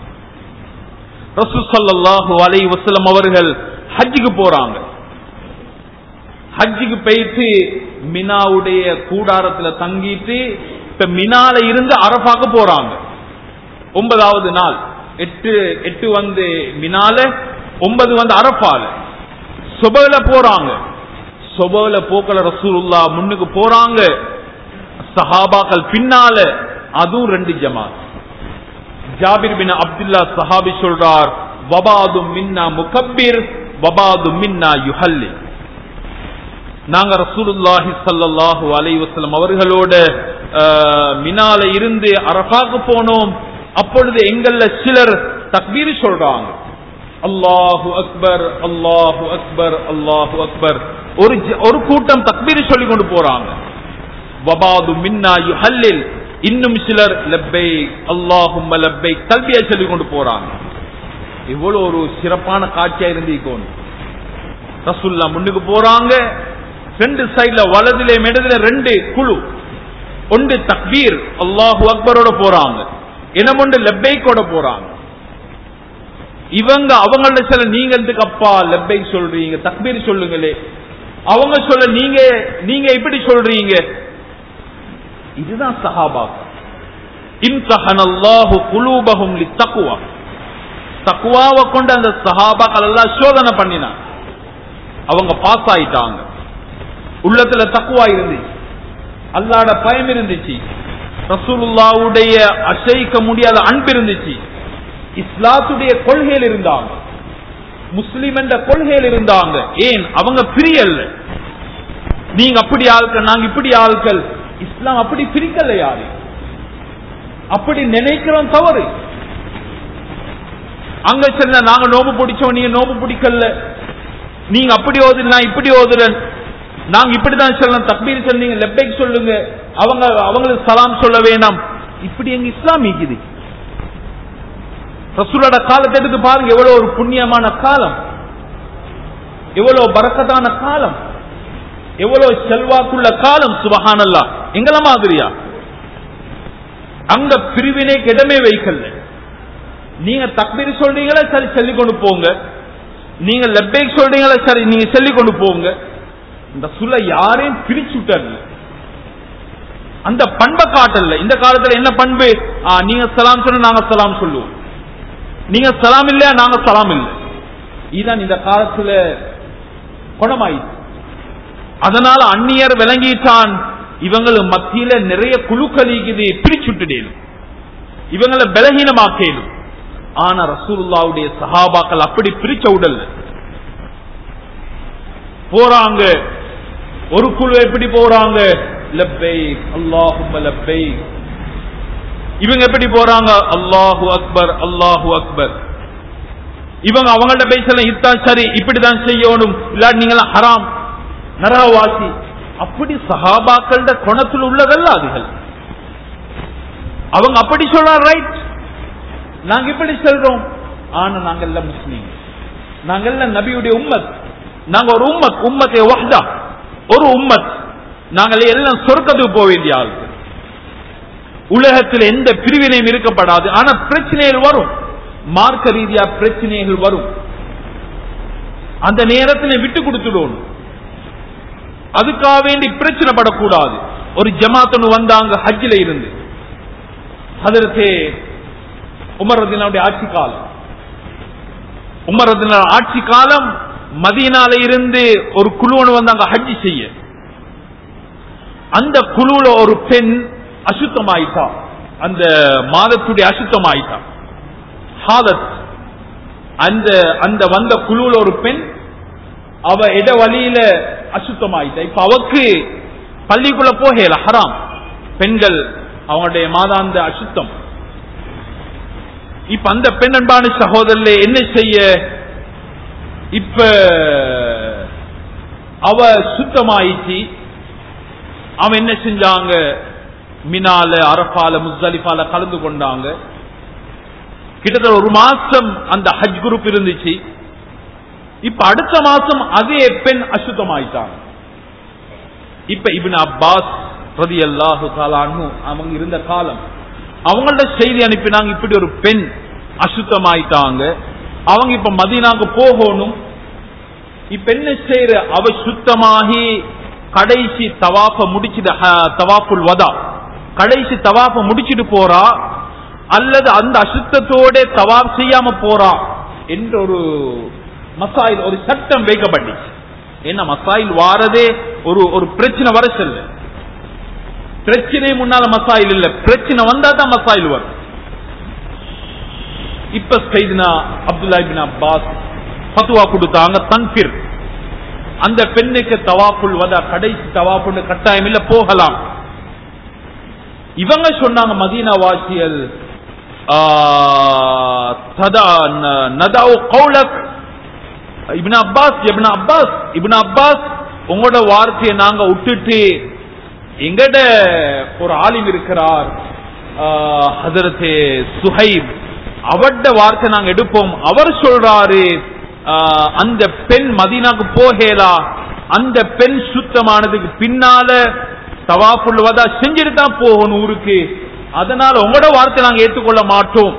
ரசூல் ஸல்லல்லாஹு அலைஹி வஸல்லம் அவர்கள் ஹஜ்ஜுக்கு போறாங்க. ஹஜ்ஜுக்கு போயிட்டு மினாவுடைய கூடாரத்துல தங்கிட்டு இப்ப மினால இருந்து அரஃபாக்கு போறாங்க. ஒன்பதாவது நாள், எட்டு எட்டு வந்து மினால, ஒன்பது வந்து அரஃபால. சுபல போறாங்க. சுபல போக்கல ரசூலுல்லாஹ் முன்னுக்கு போறாங்க, சஹாபாக்கள் பின்னால. அதுவும் ரெண்டு ஜமாத். ஜாபிர் பின் அப்துல்லா சஹாபி சொல்றார், வபாதும் மின்னா முகப்பிர் வபாதும் மின்னா யுஹல்லி. நாங்க ரசூலுல்லாஹி ஸல்லல்லாஹு அலைஹி வஸல்லம் அவர்களோட மினால இருந்து அரஃபாக்கு போனோம். அப்பொழுது எங்கள்ல சிலர் தக்பீர் சொல்றாங்க, அல்லாஹு அக்பர் அல்லாஹு அக்பர் அல்லாஹு அக்பர். ஒரு ஒரு கூட்டம் தக்பீர் சொல்லி கொண்டு போறாங்க. வபாது மின்னா யுஹல்லில். இன்னும் சிலர் லப்பைக் அல்லாஹும்ம லப்பைக் தல்பியா சொல்லி கொண்டு போறாங்க. இவ்வளவு ஒரு சிறப்பான காட்சியா இருந்திருக்கும். ரசூலுல்லாஹ் முன்னுக்கு போறாங்க, ரெண்டு சைடுல வலதிலே மெடதில ரெண்டு குழு, ஒன்று தக்பீர் அல்லாஹு அக்பரோட போறாங்க, இன்னும் ஒன்று லப்பைக்கோட போறாங்க. இவங்க அவங்கள சில நீங்க எதுக்கு அப்பா லப்பைக் சொல்றீங்க, தக்பீர் சொல்லுங்களே. அவங்க சொல்ல நீங்க நீங்க இப்படி சொல்றீங்க. இதுதான் சஹாபாக்கள். இம்தஹனல்லாஹு குலூபஹும் லித்தக்வா. தக்வாவை கொண்டு அந்த சஹாபாக்கள் எல்லாம் சோதனை பண்ணினாங்க. அவங்க பாஸ் ஆயிட்டாங்க. உள்ளத்துல தக்வா இருந்துச்சு, அல்லாஹ்ட பயம் இருந்துச்சு, ரசூலுல்லாஹ்வுடைய அசைக்க முடியாத அன்பு இருந்துச்சு, இஸ்லாத்துடைய கொள்கையில் இருந்தாங்க, முஸ்லிம் என்ற கொள்கையில் இருந்தாங்க. ஏன் அவங்க பிரியல்ல. நீங்க அப்படி ஆட்கள், நாங்க இப்படி ஆட்கள். இஸ்லாம் அப்படி பிரிக்கல. யாரு அப்படி நினைக்கிறோம் தவறு. அங்க செல்ல நாங்க நோம்பு பிடிச்சோம், நீங்க நோம்பு பிடிக்கல. நீங்க அப்படி ஓதுற, நான் இப்படி ஓதுறேன். நாங்க இப்படிதான் சொல்லணும், தக்பீர் சொன்னீங்க லப்பைக் சொல்லுங்க, அவங்க அவங்களுக்கு சலாம் சொல்ல வேணாம். இப்படி எங்க இஸ்லாம் இருக்குது. ரசூலோட காலத்தை எடுத்து பாருங்க, எவ்வளவு ஒரு புண்ணியமான காலம், எவ்வளவு பரக்கத்தான காலம், எவ்வளவு செல்வாக்குள்ள காலம். சுபஹானல்லாஹ். எங்கள மாதிரியா அங்க பிரிவினை இடமே வைக்கல. நீங்க தக்பீர் சொல்றீங்களா, சரி சொல்லிக் கொண்டு போங்க. நீங்க லப்பைக் சொல்றீங்களா, சரி நீங்க சொல்லிக் கொண்டு போங்க. இந்த சொல்ல யாரையும் பிரிச்சு விட்டாரு. அந்த பண்பை காட்டல. இந்த காலத்துல என்ன பண்பு? நீங்க சலாம் சொன்ன நாங்க சலாம் சொல்லுவோம், நீங்க சலாம் இல்லையா நாங்க சலாம் இல்லை. இதுதான் இந்த காலத்துல குணமாயிடுச்சு. அதனால அந்நியர் விளங்கிட்டான், இவங்களுக்கு மத்தியில நிறைய குழுக்கள் இருக்குது, பிரிச்சுட்டேன், இவங்களை பலகீனமாக்கலும். ஆனா ரசூலுல்லாஹ்வுடைய சஹாபாக்கள் அப்படி பிரிச்ச உடல் போறாங்க. ஒரு குழு எப்படி போறாங்க? லப்பைக் அல்லாஹும்ம லப்பைக். இவங்க எப்படி போறாங்க? அல்லாஹு அக்பர் அல்லாஹு அக்பர். இவங்க அவங்கள்ட்ட பேசலாம், இதான் சரி, இப்படிதான் செய்யணும், இல்லாட்டி நீங்க ஹராம் நரகவாசி. அப்படி சஹாபாக்கள குணத்தில் உள்ளதல்ல அதுகள். அவங்க அப்படி சொல்ற ரைட், நாங்க இப்படி சொல்றோம். ஆனா நாங்க எல்லாம் முஸ்லீம், நாங்க எல்லாம் நபியுடைய உம்மத், நாங்க ஒரு உம்மத், உம்மத்தை வஹ்தா, ஒரு உம்மத். நாங்கள் எல்லாம் சொர்க்கத்துக்கு போக வேண்டிய ஆளுக்கு. உலகத்தில் எந்த பிரிவினையும் இருக்கப்படாது. ஆனா பிரச்சனைகள் வரும், மார்க்க ரீதியா பிரச்சனைகள் வரும். அந்த நேரத்தில் விட்டு கொடுத்துடும். அதுக்காக வேண்டி பிரச்சனை படக்கூடாது. ஒரு ஜமாத் வந்தாங்க ஹஜ்ஜில இருந்து, ஹஜ்ரத் உமர் ரலியல்லாஹு ஆட்சி காலம். உமர் ரலியல்லாஹு ஆட்சி காலம் மதீனால இருந்து ஒரு குழு வந்தாங்க ஹஜ்ஜி செய்ய. அந்த குழுல ஒரு பெண் அசுத்தமாயிட்டா, அந்த மாதத்துடைய அசுத்தமாயிட்டா ஹாலத். அந்த அந்த வந்த குழுல ஒரு பெண், அவ இட வழியில அசுத்தமாயிட்டா. இப்ப அவக்கு பள்ளிக்குள்ள போகல, ஹராம். பெண்கள் அவங்களுடைய மாதாந்த அசுத்தம். இப்ப அந்த பெண் அன்பான சகோதரர்களே என்ன செய்ய? இப்ப அவ சுத்தமாயிச்சு. அவன் என்ன செஞ்சாங்க? மினால அரஃபால முஸ்தலிஃபால கலந்து கொண்டாங்க. கிட்டத்தட்ட ஒரு மாசம் அந்த ஹஜ் குரூப் இருந்துச்சு. இப்ப அடுத்த மாசம் அதே பெண் அசுத்தமாயிட்டாங்க. இப்ப இப்னு அப்பாஸ் ரலியல்லாஹு தஆலா அன்ஹு அவங்க இருந்த காலம், அவங்கள்ட்ட செய்தி அனுப்பினாங்க, இப்படி ஒரு பெண் அசுத்தமாயிட்டாங்க, அவங்க இப்ப மதீனாக்கு போகணும். இப்ப என்ன செய்யற? அவ சுத்தமாகி கடைசி தவாஃப முடிச்சிட்டு, தவாஃபுல் வதா கடைசி தவாஃப முடிச்சிட்டு போறா, அல்லது அந்த அசுத்தத்தோட தவாப் செய்யாம போறா என்ற ஒரு மசாயில், ஒரு சட்டம் வைக்கப்பட்டுச்சு. என்ன மசாயில் வாரதே ஒரு ஒரு பிரச்சனை வர செல்ல, பிரச்சனை முன்னால மசாயில் இல்ல, பிரச்சனை வந்தா தான் மசாயில் வரும். இப்ப சையதுனா அப்துல்லா இப்னு அப்பாஸ் ஃபத்வா கொடுத்தாங்க, தன்ஃபிர், அந்த பெண்ணுக்கு தவாஃபுல் வதா கடைசி தவாஃபுல் கட்டாயம் இல்ல, போகலாம். இவங்க சொன்னாங்க மதீனா வாசியல், இப்னு அப்பாஸ் இப்னு அப்பாஸ் இப்னு அப்பாஸ் உங்களோட வார்த்தையை நாங்க விட்டுட்டு எங்கட ஒரு ஆலிம் இருக்கிறார் ஹஜரத் சுஹைப், அவட வார்த்தை நாங்க எடுப்போம். அவர் சொல்றாரு அந்த பெண் மதீனாக்கு போகலா, அந்த பெண் சுத்தமானதுக்கு பின்னால தவாஃபுல் வதா செஞ்சுட்டு தான் போகணும் ஊருக்கு, அதனால உங்களோட வார்த்தை நாங்க ஏற்றுக்கொள்ள மாட்டோம்.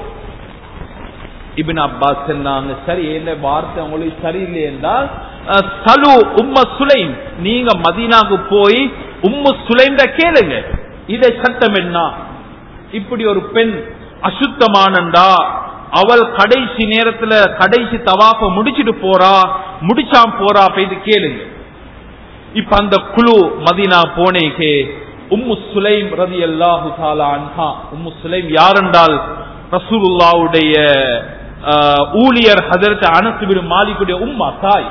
இப்னு அப்பாஸ் சொன்னாங்க, சரி என்ன வார்த்தை உங்களுக்கு சரியில்லை என்றால் சலு உம்ம சுலைம், நீங்க மதீனாக்கு போய் உம்மு சுலைம் கேளுங்க, இதை சட்டம் என்ன, இப்படி ஒரு பெண் அசுத்தமானண்டா அவள் கடைசி நேரத்துல கடைசி தவாஃப முடிச்சிட்டு போறா, முடிச்சாம் போறா, போயிட்டு கேளுங்க. இப்ப அந்த குழு மதீனா போனேக்கே உம்மு சுலைம் ரலியல்லாஹு தஆலா அன்ஹா, உம்மு சுலைம் யாரென்றால் ரசூலுல்லாஹ்வுடைய ஊழியர் ஹஜரத் அனஸ் இப்னு மாலிக்குடைய உம்மா தாய்,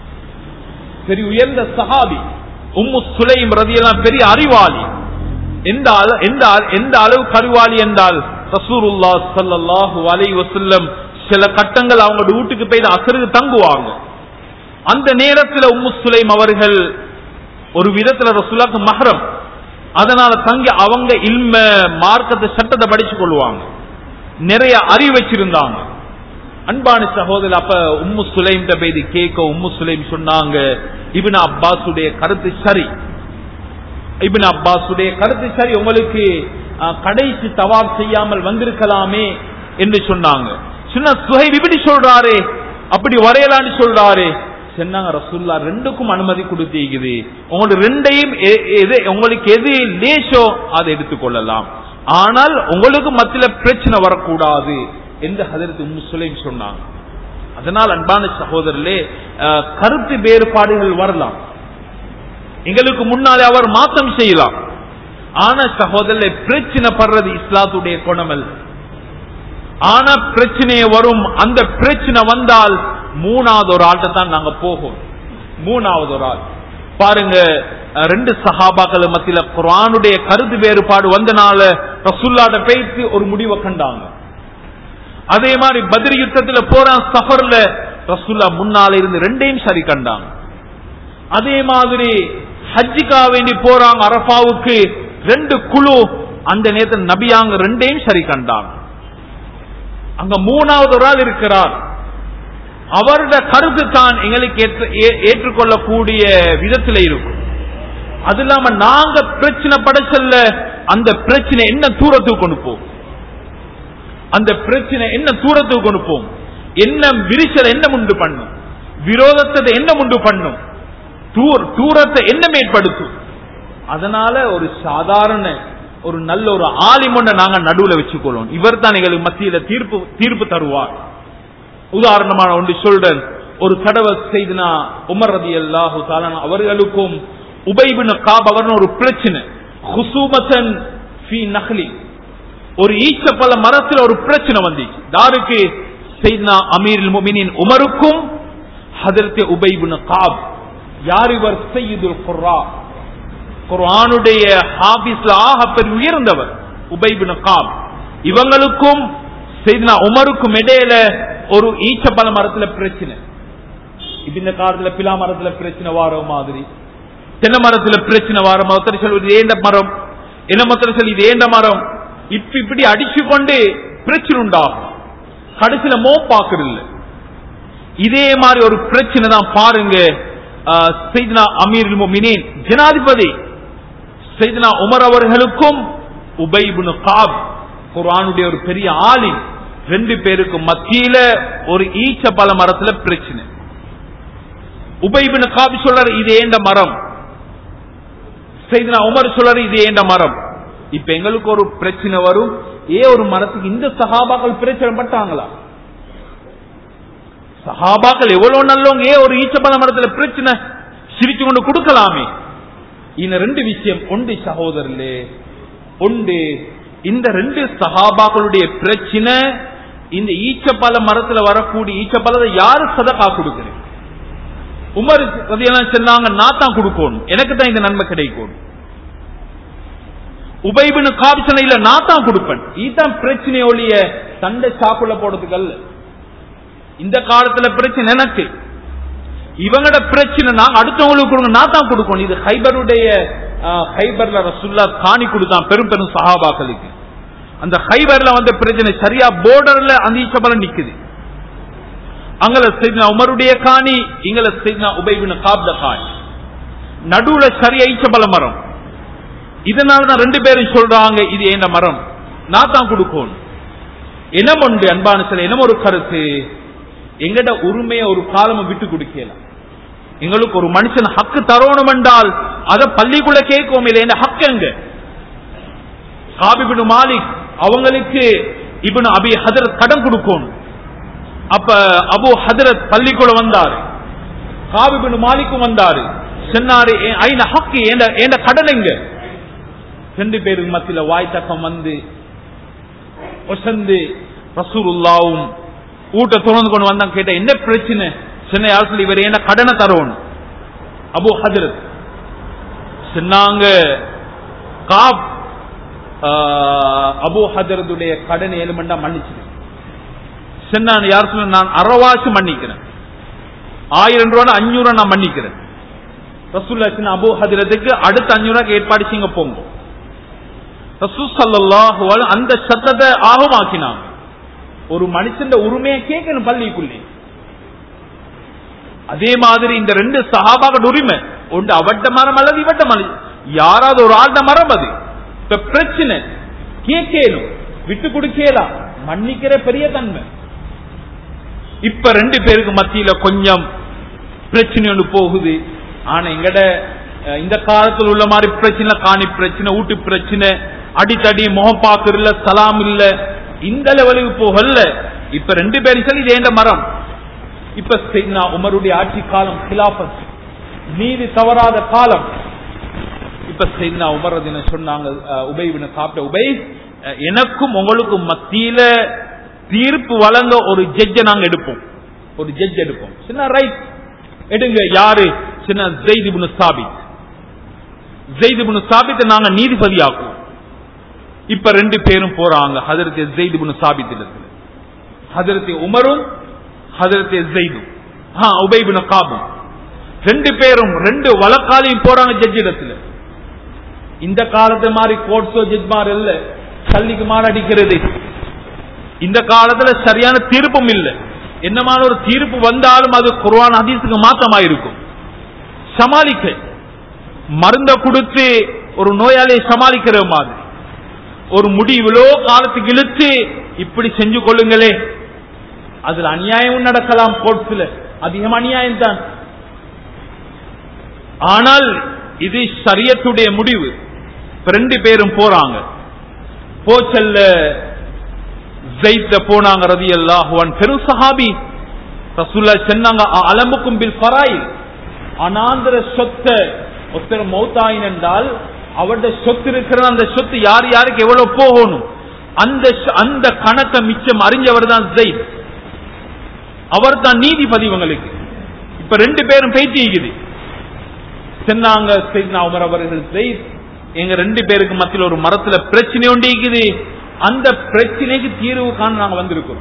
பெரிய உயர்ந்த சஹாபி. உம்மு சுலைம் ரலியல்லாஹு பெரிய அறிவாளி. எந்த எந்த அளவுக்கு அறிவாளி என்றால் ரசூலுல்லாஹ் ஸல்லல்லாஹு அலைஹி வஸல்லம் சில கட்டங்கள் அவங்க வீட்டுக்கு போய் அசருக்கு தங்குவாங்க. அந்த நேரத்தில் உம்மு சுலைம் அவர்கள் ஒரு விதத்துல ரசூலுல்லாஹ்க்கு மஹரம், அதனால தங்கி அவங்க இல்ம மார்க்கத்தை சட்டத்தை படிச்சு கொள்வாங்க, நிறைய அறிவு வச்சிருந்தாங்க. அன்பான சகோதரர், அப்ப உம்மு சுலைம் பேதி கேட்க உம்மு சுலைம் சொன்னாங்க, இப்னு அப்பாஸுடைய கருத்து சரி, இப்னு அப்பாஸுடைய கருத்து சரி, உங்களுக்கு கடைசி தவாப் செய்யாமல் வந்திருக்கலாமே என்று சொன்னாங்க. சொன்ன சுஹைப் இப்படி சொல்றாரு, அப்படி வரையலான்னு சொல்றாரு. சொன்னாங்க ரசூலுல்லாஹ் ரெண்டுக்கும் அனுமதி கொடுத்தீங்குது, உங்களுக்கு ரெண்டையும் உங்களுக்கு எது லேசோ அதை எடுத்துக்கொள்ளலாம், ஆனால் உங்களுக்கு மத்தியில பிரச்சனை வரக்கூடாது என்று ஹஜரத் உம்மு சுலைம் சொன்னாங்க. அதனால் அன்பான சகோதரர்களே, கருத்து வேறுபாடுகள் வரலாம், எங்களுக்கு முன்னாலே அவர் மாற்றம் செய்யலாம், ஆனா சகோதரர்களே பிரச்சனை படுறது இஸ்லாத்துடைய குணமல். ஆனா பிரச்சனையே வரும், அந்த பிரச்சனை வந்தால் மூணாவது ஒரு ஆள்கிட்ட தான் நாங்க போகும். மூணாவது ஒரு ஆள் பாருங்க, ரெண்டு சஹாபாக்கள் மத்தியில குர்ஆனுடைய கருத்து வேறுபாடு வந்தனால ரசூலுல்லாஹ்ட்ட பேசி ஒரு முடிவை கண்டாங்க. அதே மாதிரி பத்ர் யுத்தத்துல போற சஃபர்ல ரசூலுல்லாஹ் முன்னால இருந்து ரெண்டையும் சரி கண்டாங்க. அதே மாதிரி ஹஜ்ஜுக்கா வேண்டி போறாங்க அரஃபாவுக்கு, ரெண்டு குழு அந்த நேரத்தில் நபியாங்க ரெண்டையும் சரி கண்டாங்க. அங்க மூணாவது ஒரு ஆள் இருக்கிறார், அவருடைய கருத்து தான் எங்களுக்கு ஏற்றுக்கொள்ளக்கூடிய விதத்தில் இருக்கும். அது இல்லாம நாங்க பிரச்சனை பட சொல்ல அந்த பிரச்சனை என்ன தூரத்துக்கு கொண்டு போகும், அந்த பிரச்சனை என்ன தூரத்துக்கு கொண்டு போகும், என்ன விரிசல் என்ன உண்டு பண்ணும், விரோதத்தை என்ன உண்டு பண்ணும், தூரத்தை என்ன மேற்படுத்தும். அதனால ஒரு சாதாரண ஒரு நல்ல ஒரு ஆலிமொன்ன நாங்க நடுவுல வச்சுக்கொள்வோம், இவர் தான் எங்களுக்கு மத்தியில தீர்ப்பு தீர்ப்பு தருவார். உதாரணமான ஒன்று சொல்றேன், ஒரு தடவை செய்தனா உமர் ரலியல்லாஹு தஆலா அவர்களுக்கும் உபய் இப்னு கஅப் அவர்கள் ஒரு பிரச்சனை, குசூமத்தன் ஃபீ நஹ்லி, ஒரு ஈச்சப்பழ மரத்தில் ஒரு பிரச்சனை வந்துச்சு. யாருக்கு? செய்தனா அமீருல் முஃமினீன் உமருக்கும் ஹஜரத் உபய் இப்னு கஅப். யார் இவர்? சய்யிதுல் குர்ரா, குர்ஆனுடைய ஹாஃபிஸ்ல ஆக பெரிய உயர்ந்தவர் உபய் இப்னு கஅப். இவங்களுக்கும் செய்தனா உமருக்கும் இடையில ஒரு ஈச்சப்பழ மரத்துல பிரச்சனை. இந்த காலத்துல பிலா மரத்துல பிரச்சனை வார மாதிரி, தென்னை மரத்துல பிரச்சனை வார மாதிரி சொல்வது ஏண்ட மரம், என்ன மத்திர சொல்லி இது ஏண்ட மரம், இப்ப இப்படி அடிச்சு கொண்டு பிரச்சனை உண்டாகும், கடைசியில மோப்பாக்குறது. இதே மாதிரி ஒரு பிரச்சனை தான் பாருங்க சையத்னா அமீருல் முஃமினீன் ஜனாதிபதி சையத்னா உமர் அவர்களுக்கும் உபய் இப்னு கஅப் குர்ஆனுடைய ஒரு பெரிய ஆலிம், ரெண்டு பேருக்கு மத்தியில ஒரு ஈச்சப்பழ மரத்துல பிரச்சனை. உபய் இப்னு கஅப் சொல்றாரு இது ஏண்ட மரம், சையத்னா உமர் சொல்றாரு இது ஏண்ட மரம். இப்ப எங்களுக்கு ஒரு பிரச்சனை வரும், ஏ ஒரு மரத்துக்கு இந்த சஹாபாக்கள் பிரச்சனை பட்டாங்களா? சஹாபாக்கள் எவ்வளவு நல்லவங்க, ஏ ஒரு ஈச்சப்பழ மரத்துல பிரச்சனை சிரிச்சு கொண்டு கொடுக்கலாமே. இந்த ரெண்டு விஷயம் ஒன்று சகோதரர்களே, ஒன்று இந்த ரெண்டு சஹாபாக்களுடைய பிரச்சனை இந்த ஈச்சப்பழ மரத்துல வரக்கூடிய ஈச்சப்பழத்தை யாரு சதகா கொடுக்குறது? உமர் ரலியல்லாஹு சொன்னாங்க, நான் தான் கொடுக்கணும், எனக்கு தான் இந்த நன்மை கிடைக்கும். உபை இப்னு காப் சொன்ன, இல்ல நான் தான் கொடுப்பேன். இதுதான் பிரச்சனை ஒழிய சண்டை சாக்குள்ள போடுறதுக்கு அல்ல. இந்த காலத்துல பிரச்சனை எனக்கு, இவங்கட பிரச்சனை நாங்க அடுத்தவங்களுக்கு கொடுங்க, நான் தான் கொடுக்கணும். இது ஹைபருடைய ஹைபர்ல ரசூலுல்லாஹ் காணி கொடுத்தான் பெரும் பெரும் சஹாபாக்களுக்கு. அந்த ஹைபர்ல வந்த பிரச்சனை சரியா போர்டர்ல அந்த ஈச்சப்பழம் நிக்குது. அங்கல சையத்னா உமருடைய காணி, இங்கல சையத்னா உபை இப்னு காப் காணி, நடுவுல சரியா ஈச்சப்பழ மரம். இதனாலதான் ரெண்டு பேரும் சொல்றாங்க, இது என்ன மரம், நான் தான் கொடுக்கணும். இனம் உண்டு அன்பான சில இனம். ஒரு கருத்து, எங்கட உரிமையை ஒரு காலமும் விட்டு கொடுக்கலாம். எங்களுக்கு ஒரு மனுஷன் ஹக்கு தரணும் என்றால் அதை பள்ளிக்குள்ள கேட்கும் இல்லை, என்ன ஹக்கு எங்க? காப் இப்னு மாலிக் அவங்களுக்கு இப்னு அபி ஹதரத் கடன் கொடுக்கணும். அப்ப அபு ஹதரத் பள்ளிக்குள்ள வந்தாரு, காப் இப்னு மாலிக்கும் வந்தாரு, சொன்னாரு, ஐன ஹக்கு, என்ன கடன் எங்க? ரெண்டு பேருக்கு மத்தியில வாய் தக்கம் வந்து ஒசந்து ரசூலுல்லாவும் ஊட்ட தொடர்ந்து கொண்டு வந்தாங்க. கேட்ட, என்ன பிரச்சனை? சென்னை அரசு இவர் என்ன கடனை தரணும்? அபு ஹதரத் சொன்னாங்க, காப் அபு ஹதரத்துடைய கடனை ஏழுமண்டா மன்னிச்சு சொன்னான். யார் சொல்ல, நான் அறவாசி மன்னிக்கிறேன், ஆயிரம் ரூபாய் அஞ்சூறு நான் மன்னிக்கிறேன். ரசூலுல்லாஹ் சொன்ன, அபு ஹதரத்துக்கு அடுத்த அஞ்சூறு ரூபாய்க்கு ஏற்பாடு செய்யுங்க போங்க. ரசூல் ஸல்லல்லாஹு அலைஹி வஸல்லம் அந்த சத்தத்தை ஆகமாக்கினாங்க. ஒரு மனுஷன் உரிமையை கேட்கணும் பள்ளிக்குள்ளே. அதே மாதிரி இந்த ரெண்டு சஹாபாக்கள் உரிமை ஒன்று அவட்ட மரம் அல்லது இவட்ட மரம், யாராவது ஒரு ஆள்ட மரம். அது இப்ப பிரச்சனை கேட்கணும், விட்டு கொடுக்கலாம், மன்னிக்கிற பெரிய தன்மை. இப்ப ரெண்டு பேருக்கு மத்தியில கொஞ்சம் பிரச்சனை ஒன்று போகுது. ஆனா எங்கட இந்த காலத்தில் உள்ள மாதிரி பிரச்சனை, காணி பிரச்சனை, ஊட்டு பிரச்சனை, அடித்தடி, முகம் பாக்குறல, சலாம் இல்ல, இந்த லெவலுக்கு போகல. இப்ப ரெண்டு பேரும் சொல்லி இது ஏண்ட மரம். இப்ப சையத்னா உமருடைய ஆட்சி காலம், கிலாஃபத், நீதி தவறாத காலம். இப்ப சையத்னா உமர் ரலியல்லாஹு சொன்னாங்க, உபை இப்னு காப், உபை, எனக்கும் உங்களுக்கும் மத்தியில தீர்ப்பு வழங்க ஒரு ஜட்ஜை நாங்க எடுப்போம், ஒரு ஜட்ஜ் எடுப்போம். சின்ன ரைட் எடுங்க. யாரு? சின்ன ஸைத் இப்னு சாபித். ஸைத் இப்னு சாபித் நாங்க நீதிபதியாக்குவோம். இப்ப ரெண்டு பேரும் போறாங்க, ஹஜரத் ஸைத் இப்னு சாபித் இடத்துல. ஹஜரத் உமரும் ஹஜரத் ஸைதும், உபை இப்னு காபும் ரெண்டு பேரும் ரெண்டு வழக்காலையும் போறாங்க ஜட்ஜ் இடத்துல. இந்த காலத்து மாதிரி கோர்ட்ஸோ ஜட்ஜ்மார் இல்ல, சல்லிக்கு மாறடிக்கிறது. இந்த காலத்துல சரியான தீர்ப்பும் இல்லை. என்னமான ஒரு தீர்ப்பு வந்தாலும் அது குர்ஆன் ஹதீஸுக்கு மாத்தமா இருக்கும். சமாளிக்க மருந்த கொடுத்து ஒரு நோயாளியை சமாளிக்கிற மாதிரி ஒரு முடிவிலோ காலத்துக்கு இழுத்து இப்படி செஞ்சு கொள்ளுங்களே, அதுல அநியாயம் நடக்கலாம். கோர்ட்ஸ்ல அதிகம் அநியாயம் தான். ஆனால் இது ஷரியத்துடைய முடிவு. ரெண்டு பேரும் போறாங்க. போச்சல்ல ஸைத் போனாங்க ரலியல்லாஹு அன்ஹு, பெரும் சஹாபி. ரசூலுல்லாஹ் சொன்னாங்க, அலமுக்கும் பில் ஃபராயில், அனாந்திர சொத்தை ஒருத்தர் மௌத்தாயின் என்றால் அவருடைய சொத்து இருக்கிற அந்த சொத்து யார் யாருக்கு எவ்வளவு போகணும் அந்த அந்த கணக்கை மிச்சம் அறிஞ்சவர் தான் ஸைத். அவர் தான் நீதிபதி இவங்களுக்கு. இப்ப ரெண்டு பேரும் பேசிக்குது. சொன்னாங்க சையத்னா உமர் அவர்கள், ஸைத், எங்க ரெண்டு பேருக்கு மத்தியில் ஒரு மரத்துல பிரச்சனை ஒன்று இருக்குது, அந்த பிரச்சனைக்கு தீர்வு காண நாங்க வந்திருக்கிறோம்.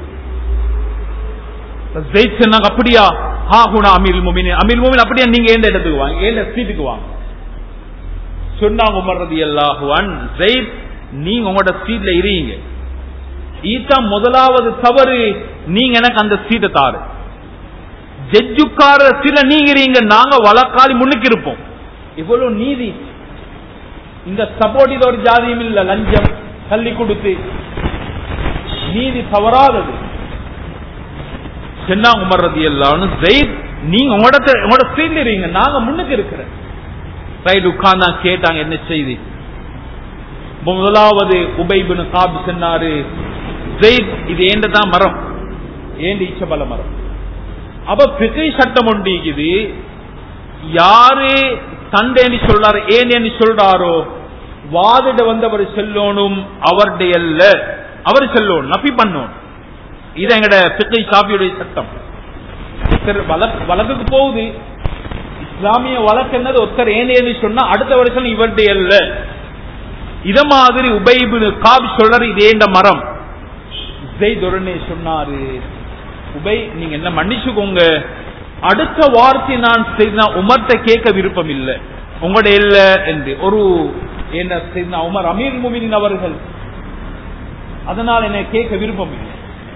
ஸைத் சொன்னாங்க, அப்படியா? ஹாஹுனா அமீருல் முஃமினீன், அமீருல் முஃமினீன் அப்படியா, நீங்க எந்த இடத்துக்கு வாங்க, எந்த சீட்டுக்கு வாங்க சொன்னாங்க. உமர் ரலியல்லாஹு அன்ஹு, ஸைத், நீங்க உங்களோட சீட்ல இருங்க, ஈத்தா முதலாவது தவறு, நீங்க எனக்கு அந்த சீட்டை தாரு. ஜட்ஜுக்கார சீட்ல நீங்க இருங்க, நாங்க வழக்காளி முன்னுக்கு இருப்போம். இவ்வளவு நீதி. இந்த சப்போர்ட் ஒரு ஜாதியும் இல்ல, லஞ்சம் தள்ளி கொடுத்து நீதி தவறாதது. சொன்னாங்க உமர் ரலியல்லாஹு அன்ஹு, ஸைத், நீங்க உங்களோட உங்களோட சீட்ல இருங்க, நாங்க முன்னுக்கு இருக்கிறோம். ரைட் உட்கார்ந்தா. கேட்டாங்க, என்ன செய்தி? முதலாவது உபை இப்னு காப் சொன்னாரு, ஸைத், இது ஏண்டதான் மரம், ஏண்ட ஈச்சபல மரம். அப்ப ஃபிக்ஹ் சட்டம் ஒண்டிக்குது, யாரு தண்டேன்னு சொல்றாரு, ஏன்னு சொல்றாரோ வாதிட வந்தவர் செல்லோனும், அவருடைய அல்ல, அவர் செல்லோனும், நபி பண்ணோம். இது எங்கட ஃபிக்ஹ் ஷாஃபியுடைய சட்டம். வழக்குக்கு போகுது, இஸ்லாமிய வழக்கு என்னது, ஒருத்தர் ஏன்னு சொன்னா அடுத்த வருஷம் இவருடைய இல்ல. இத மாதிரி உபை இப்னு காப் சொல்றாரு, இதே இந்த மரம் ஜெய்துரனே சொன்னாரு, உபை நீங்க என்ன மன்னிச்சுக்கோங்க, அடுத்த வார்த்தை நான் செய்தா உமர்ட்ட கேட்க விருப்பம் இல்லை உங்களுடைய இல்ல என்று. ஒரு என்ன செய்தா உமர் அமீர் முஃமினீன் அவர்கள், அதனால் என்ன கேட்க விருப்பம் இல்லை.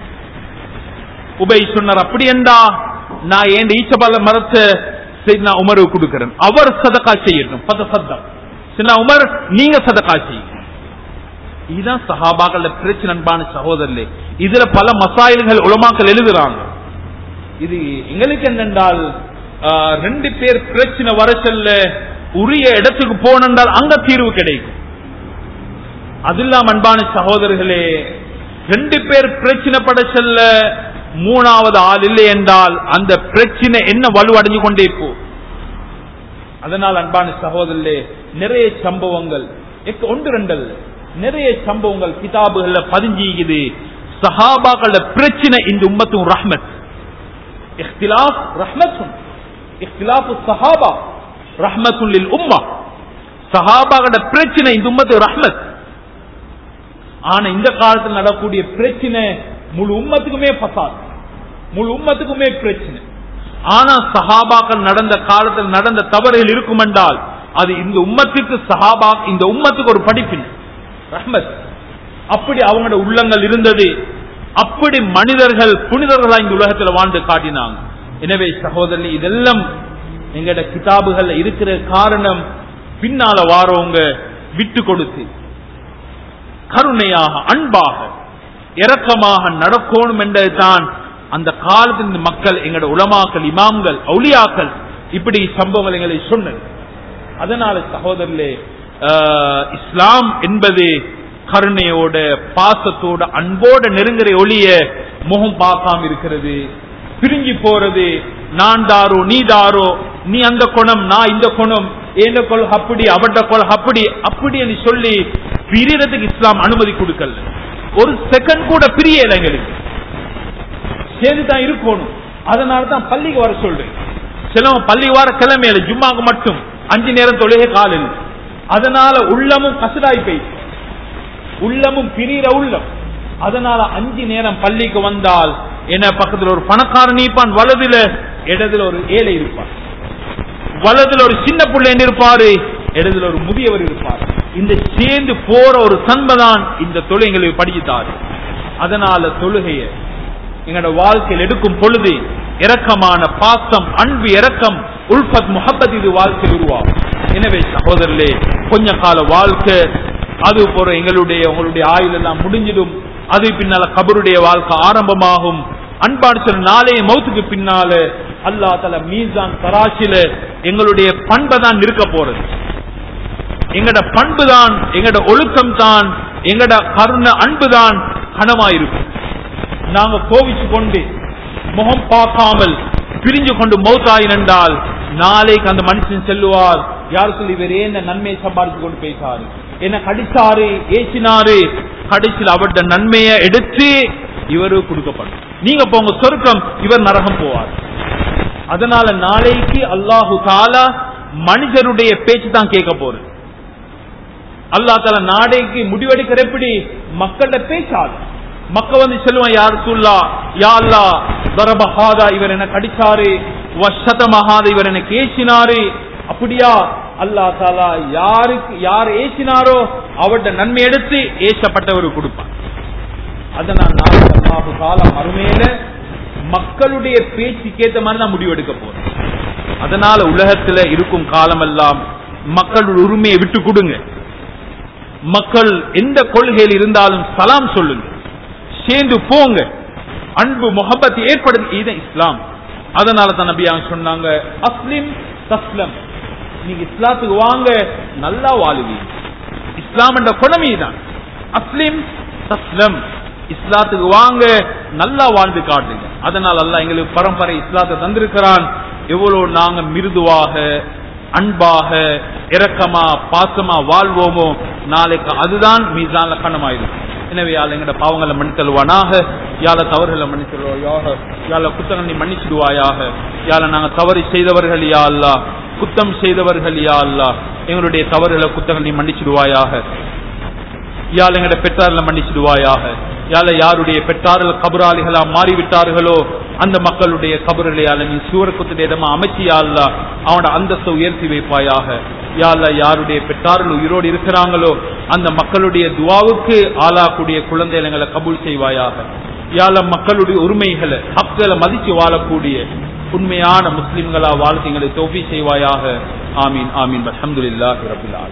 உபை சொன்னார், அப்படி என்றா நான் ஏன் ஈச்சபால மரத்தை செய்தா உமருக்கு கொடுக்கிறேன், அவர் சதகா செய்யட்டும். பதசத்தம் சின்ன உமர் நீங்க சதகா செய்யுங்க. இதுதான் சஹாபாக்கள பிரச்சனை. அன்பான சகோதரர்களே, இதுல பல மசாயில்கள் உலமாக்கள் எழுதுறாங்க. இது எங்களுக்கு என்னென்றால் ரெண்டு பேர் பிரச்சனை வர செல்ல உரிய இடத்துக்கு போனால் அங்க தீர்வு கிடைக்கும். அது இல்லாம அன்பான சகோதரர்களே, ரெண்டு பேர் பிரச்சனை பட செல்ல மூணாவது ஆள் இல்லை என்றால் அந்த பிரச்சனை என்ன வலுவடைஞ்சு கொண்டே போ. அதனால் அன்பான சகோதரர்களே, நிறைய சம்பவங்கள் ஒன்று ரெண்டு நிறைய சம்பவங்கள் கிதாபுகள்ல பதிஞ்சிக்குது. சஹாபாக்கள பிரச்சனை இந்த உம்மத்தும் ரஹ்மத். இஹ்திலாஃப் ரஹ்மத்துன், இஹ்திலாஃபு ஸஹாபா ரஹ்மத்துன் லில் உம்மா. சஹாபாக்கள பிரச்சனை இந்த உம்மத்து ரஹ்மத். ஆனா இந்த காலத்தில் நடக்கக்கூடிய பிரச்சனை முழு உம்மத்துக்குமே ஃபசாத், முழு உம்மத்துக்குமே பிரச்சனை. ஆனா சஹாபாக்கள் நடந்த காலத்தில் நடந்த தவறுகள் இருக்கும் என்றால் அது இந்த உம்மத்துக்கு சஹாபா இந்த உம்மத்துக்கு ஒரு படிப்பின் ரஹ்மத். அப்படி அவங்களோட உள்ளங்கள் இருந்தது. அப்படி மனிதர்கள் புனிதர்களா இந்த உலகத்தில் வாழ்ந்து காட்டினாங்க. எனவே சகோதரி, இதெல்லாம் எங்கட கிதாபுகள் இருக்கிற காரணம் பின்னால வாரவங்க விட்டு கொடுத்து கருணையாக அன்பாக இரக்கமாக நடக்கணும் என்றதுதான் அந்த காலத்தின் மக்கள், எங்கட உலமாக்கள், இமாம்கள், அவுலியாக்கள் இப்படி சம்பவங்கள் எங்களை சொன்னது. அதனால சகோதரர்களே, இஸ்லாம் என்பது கருணையோட பாசத்தோட அன்போட நெருங்குற ஒளிய முகம் பார்க்காம இருக்கிறது, பிரிஞ்சு போறது, நான் தாரோ நீ தாரோ, நீ அந்த குணம் நான் இந்த குணம், ஏந்த கொள் அப்படி அவட்ட கொள் அப்படி அப்படி என்று சொல்லி பிரியறதுக்கு இஸ்லாம் அனுமதி கொடுக்கல. ஒரு செகண்ட் கூட பிரியல, எங்களுக்கு சேர்ந்துதான் இருக்கணும். அதனால தான் பள்ளிக்கு வர சொல்றேன். சிலவன் பள்ளி வார கிழமையில ஜும்மாக்கு மட்டும் அஞ்சு நேரம் தொழுகை காலில். அதனால உள்ளமும் கசடாய் போய், உள்ளமும் பிரிகிற உள்ளம். அதனால அஞ்சு நேரம் பள்ளிக்கு வந்தால் என்ன, பக்கத்தில் ஒரு பணக்காரன் இருப்பான், வலதுல இடதுல ஒரு ஏழை இருப்பான், வலதுல ஒரு சின்ன பிள்ளை இருப்பாரு, இடதுல ஒரு முதியவர் இருப்பார். இந்த சேர்ந்து போற ஒரு சன்பதான் இந்த தொழுகைகளை படிச்சுட்டாரு. அதனால தொழுகைய எங்களோட வாழ்க்கையில் எடுக்கும் பொழுது இரக்கமான பாசம், அன்பு, இரக்கம், உல்பத், முஹப்பத் இது வாழ்க்கையில் உருவாகும். எனவே சகோதரர்களே, கொஞ்ச கால வாழ்க்கை அது போற எங்களுடைய உங்களுடைய ஆயுள் எல்லாம் முடிஞ்சிடும். அது பின்னால கபருடைய வாழ்க்கை ஆரம்பமாகும். அன்பான சொல் நாளைய மௌத்துக்கு பின்னால அல்லாஹ் தஆலா மீசான் தராசில எங்களுடைய பண்பை தான் இருக்க போறது. எங்கட பண்பு தான், எங்கட ஒழுக்கம் தான், எங்கட கருணை அன்பு தான் கனமாயிருக்கும். நாங்க கோவிச்சு கொண்டு முகம் பார்க்காமல் பிரிஞ்சு கொண்டு மௌத்தாயினால் நாளைக்கு அந்த மனுஷன் செல்லுவார், யார் சொல்லி இவர் என்ன நன்மையை சம்பாதிச்சு கொண்டு பேசாரு, என்ன கடிச்சாரு, ஏசினாரு, கடைசியில் அவருடைய நன்மையை எடுத்து இவரு கொடுக்கப்படும். நீங்க போங்க சொர்க்கம், இவர் நரகம் போவார். அதனால நாளைக்கு அல்லாஹு தஆலா மனிதருடைய பேச்சு தான் கேட்க போறது. அல்லாஹ் தஆலா நாளைக்கு முடிவெடுக்கிற எப்படி மக்களோட பேச்சாது. மக்கள் வந்து சொல்லுவான், யார் சொல்லா யா அல்லாஹ் தரபஹாதா, இவர் என்ன கடிச்சாரு, வஷதமஹாதா, இவர் என்ன கேசினாரு. அப்படியா அல்லாஹ் தஆலா யாருக்கு யார் ஏசினாரோ அவருடைய நன்மை எடுத்து ஏசப்பட்டவர் கொடுப்பான். அதனால் நாளைக்கு அல்லாஹு தஆலா மறுமையில மக்களுடைய பேச்சுக்கேற்ற மாதிரி தான் முடிவெடுக்க போறோம். அதனால உலகத்துல இருக்கும் காலமெல்லாம் மக்களுடைய உரிமையை விட்டு கொடுங்க. மக்கள் எந்த கொள்கையில் இருந்தாலும் சலாம் சொல்லுங்க, சேர்ந்து போங்க, அன்பு முஹப்பத் ஏற்படுது. இது இஸ்லாம். அதனால தான் நபியாக சொன்னாங்க, அஸ்லிம் தஸ்லம், நீங்க இஸ்லாத்துக்கு வாங்க நல்லா வாழுவீங்க. இஸ்லாம் என்ற குணமே தான். அஸ்லிம் தஸ்லம், இஸ்லாத்துக்கு வாங்க நல்லா வாழ்ந்து காட்டுங்க. அதனால் அல்லாஹ் எங்களுக்கு பரம்பரை இஸ்லாத்தை தந்திருக்கிறான். எவ்வளவு நாங்க மிருதுவாக, அன்பாக, இரக்கமா, பாசமா வாழ்வோமோ நாளைக்கு அதுதான் மீசான்ல கணமாயிடும். எனவே எங்கட பாவங்களை மன்னித்தல்வானாக. யால தவறுகளை மன்னிச்சிடுவாயாக, யால குற்றங்களை நீ மன்னிச்சிடுவாயாக. யால நாங்க தவறு செய்தவர்கள் யா அல்லாஹ், குத்தம் செய்தவர்கள் யா அல்லாஹ், எங்களுடைய தவறுகளை குற்றங்களை நீ மன்னிச்சிடுவாயாக. யால எங்களுடைய பெற்றார்களை மன்னிச்சிடுவாயாக. யால யாருடைய பெற்றார்கள் கபராளிகளா மாறிவிட்டார்களோ அந்த மக்களுடைய கபர்களையால நீ சுவர்க்கத்துடைய இடமா அமைச்சியா அல்லாஹ் அவனோட அந்தஸ்தை உயர்த்தி வைப்பாயாக. யா அல்லாஹ் யாருடைய பெற்றார்கள் உயிரோடு இருக்கிறாங்களோ அந்த மக்களுடைய துவாவுக்கு ஆளாக்கூடிய குழந்தைகளை கபூல் செய்வாயாக. யா அல்லாஹ் மக்களுடைய உரிமைகளை ஹக்களை மதிச்சு வாழக்கூடிய உண்மையான முஸ்லிம்களா வாழ்க்கைகளை தௌஃபீக் செய்வாயாக. ஆமீன் ஆமீன். அல்ஹம்துலில்லாஹி ரப்பில் ஆலமீன்.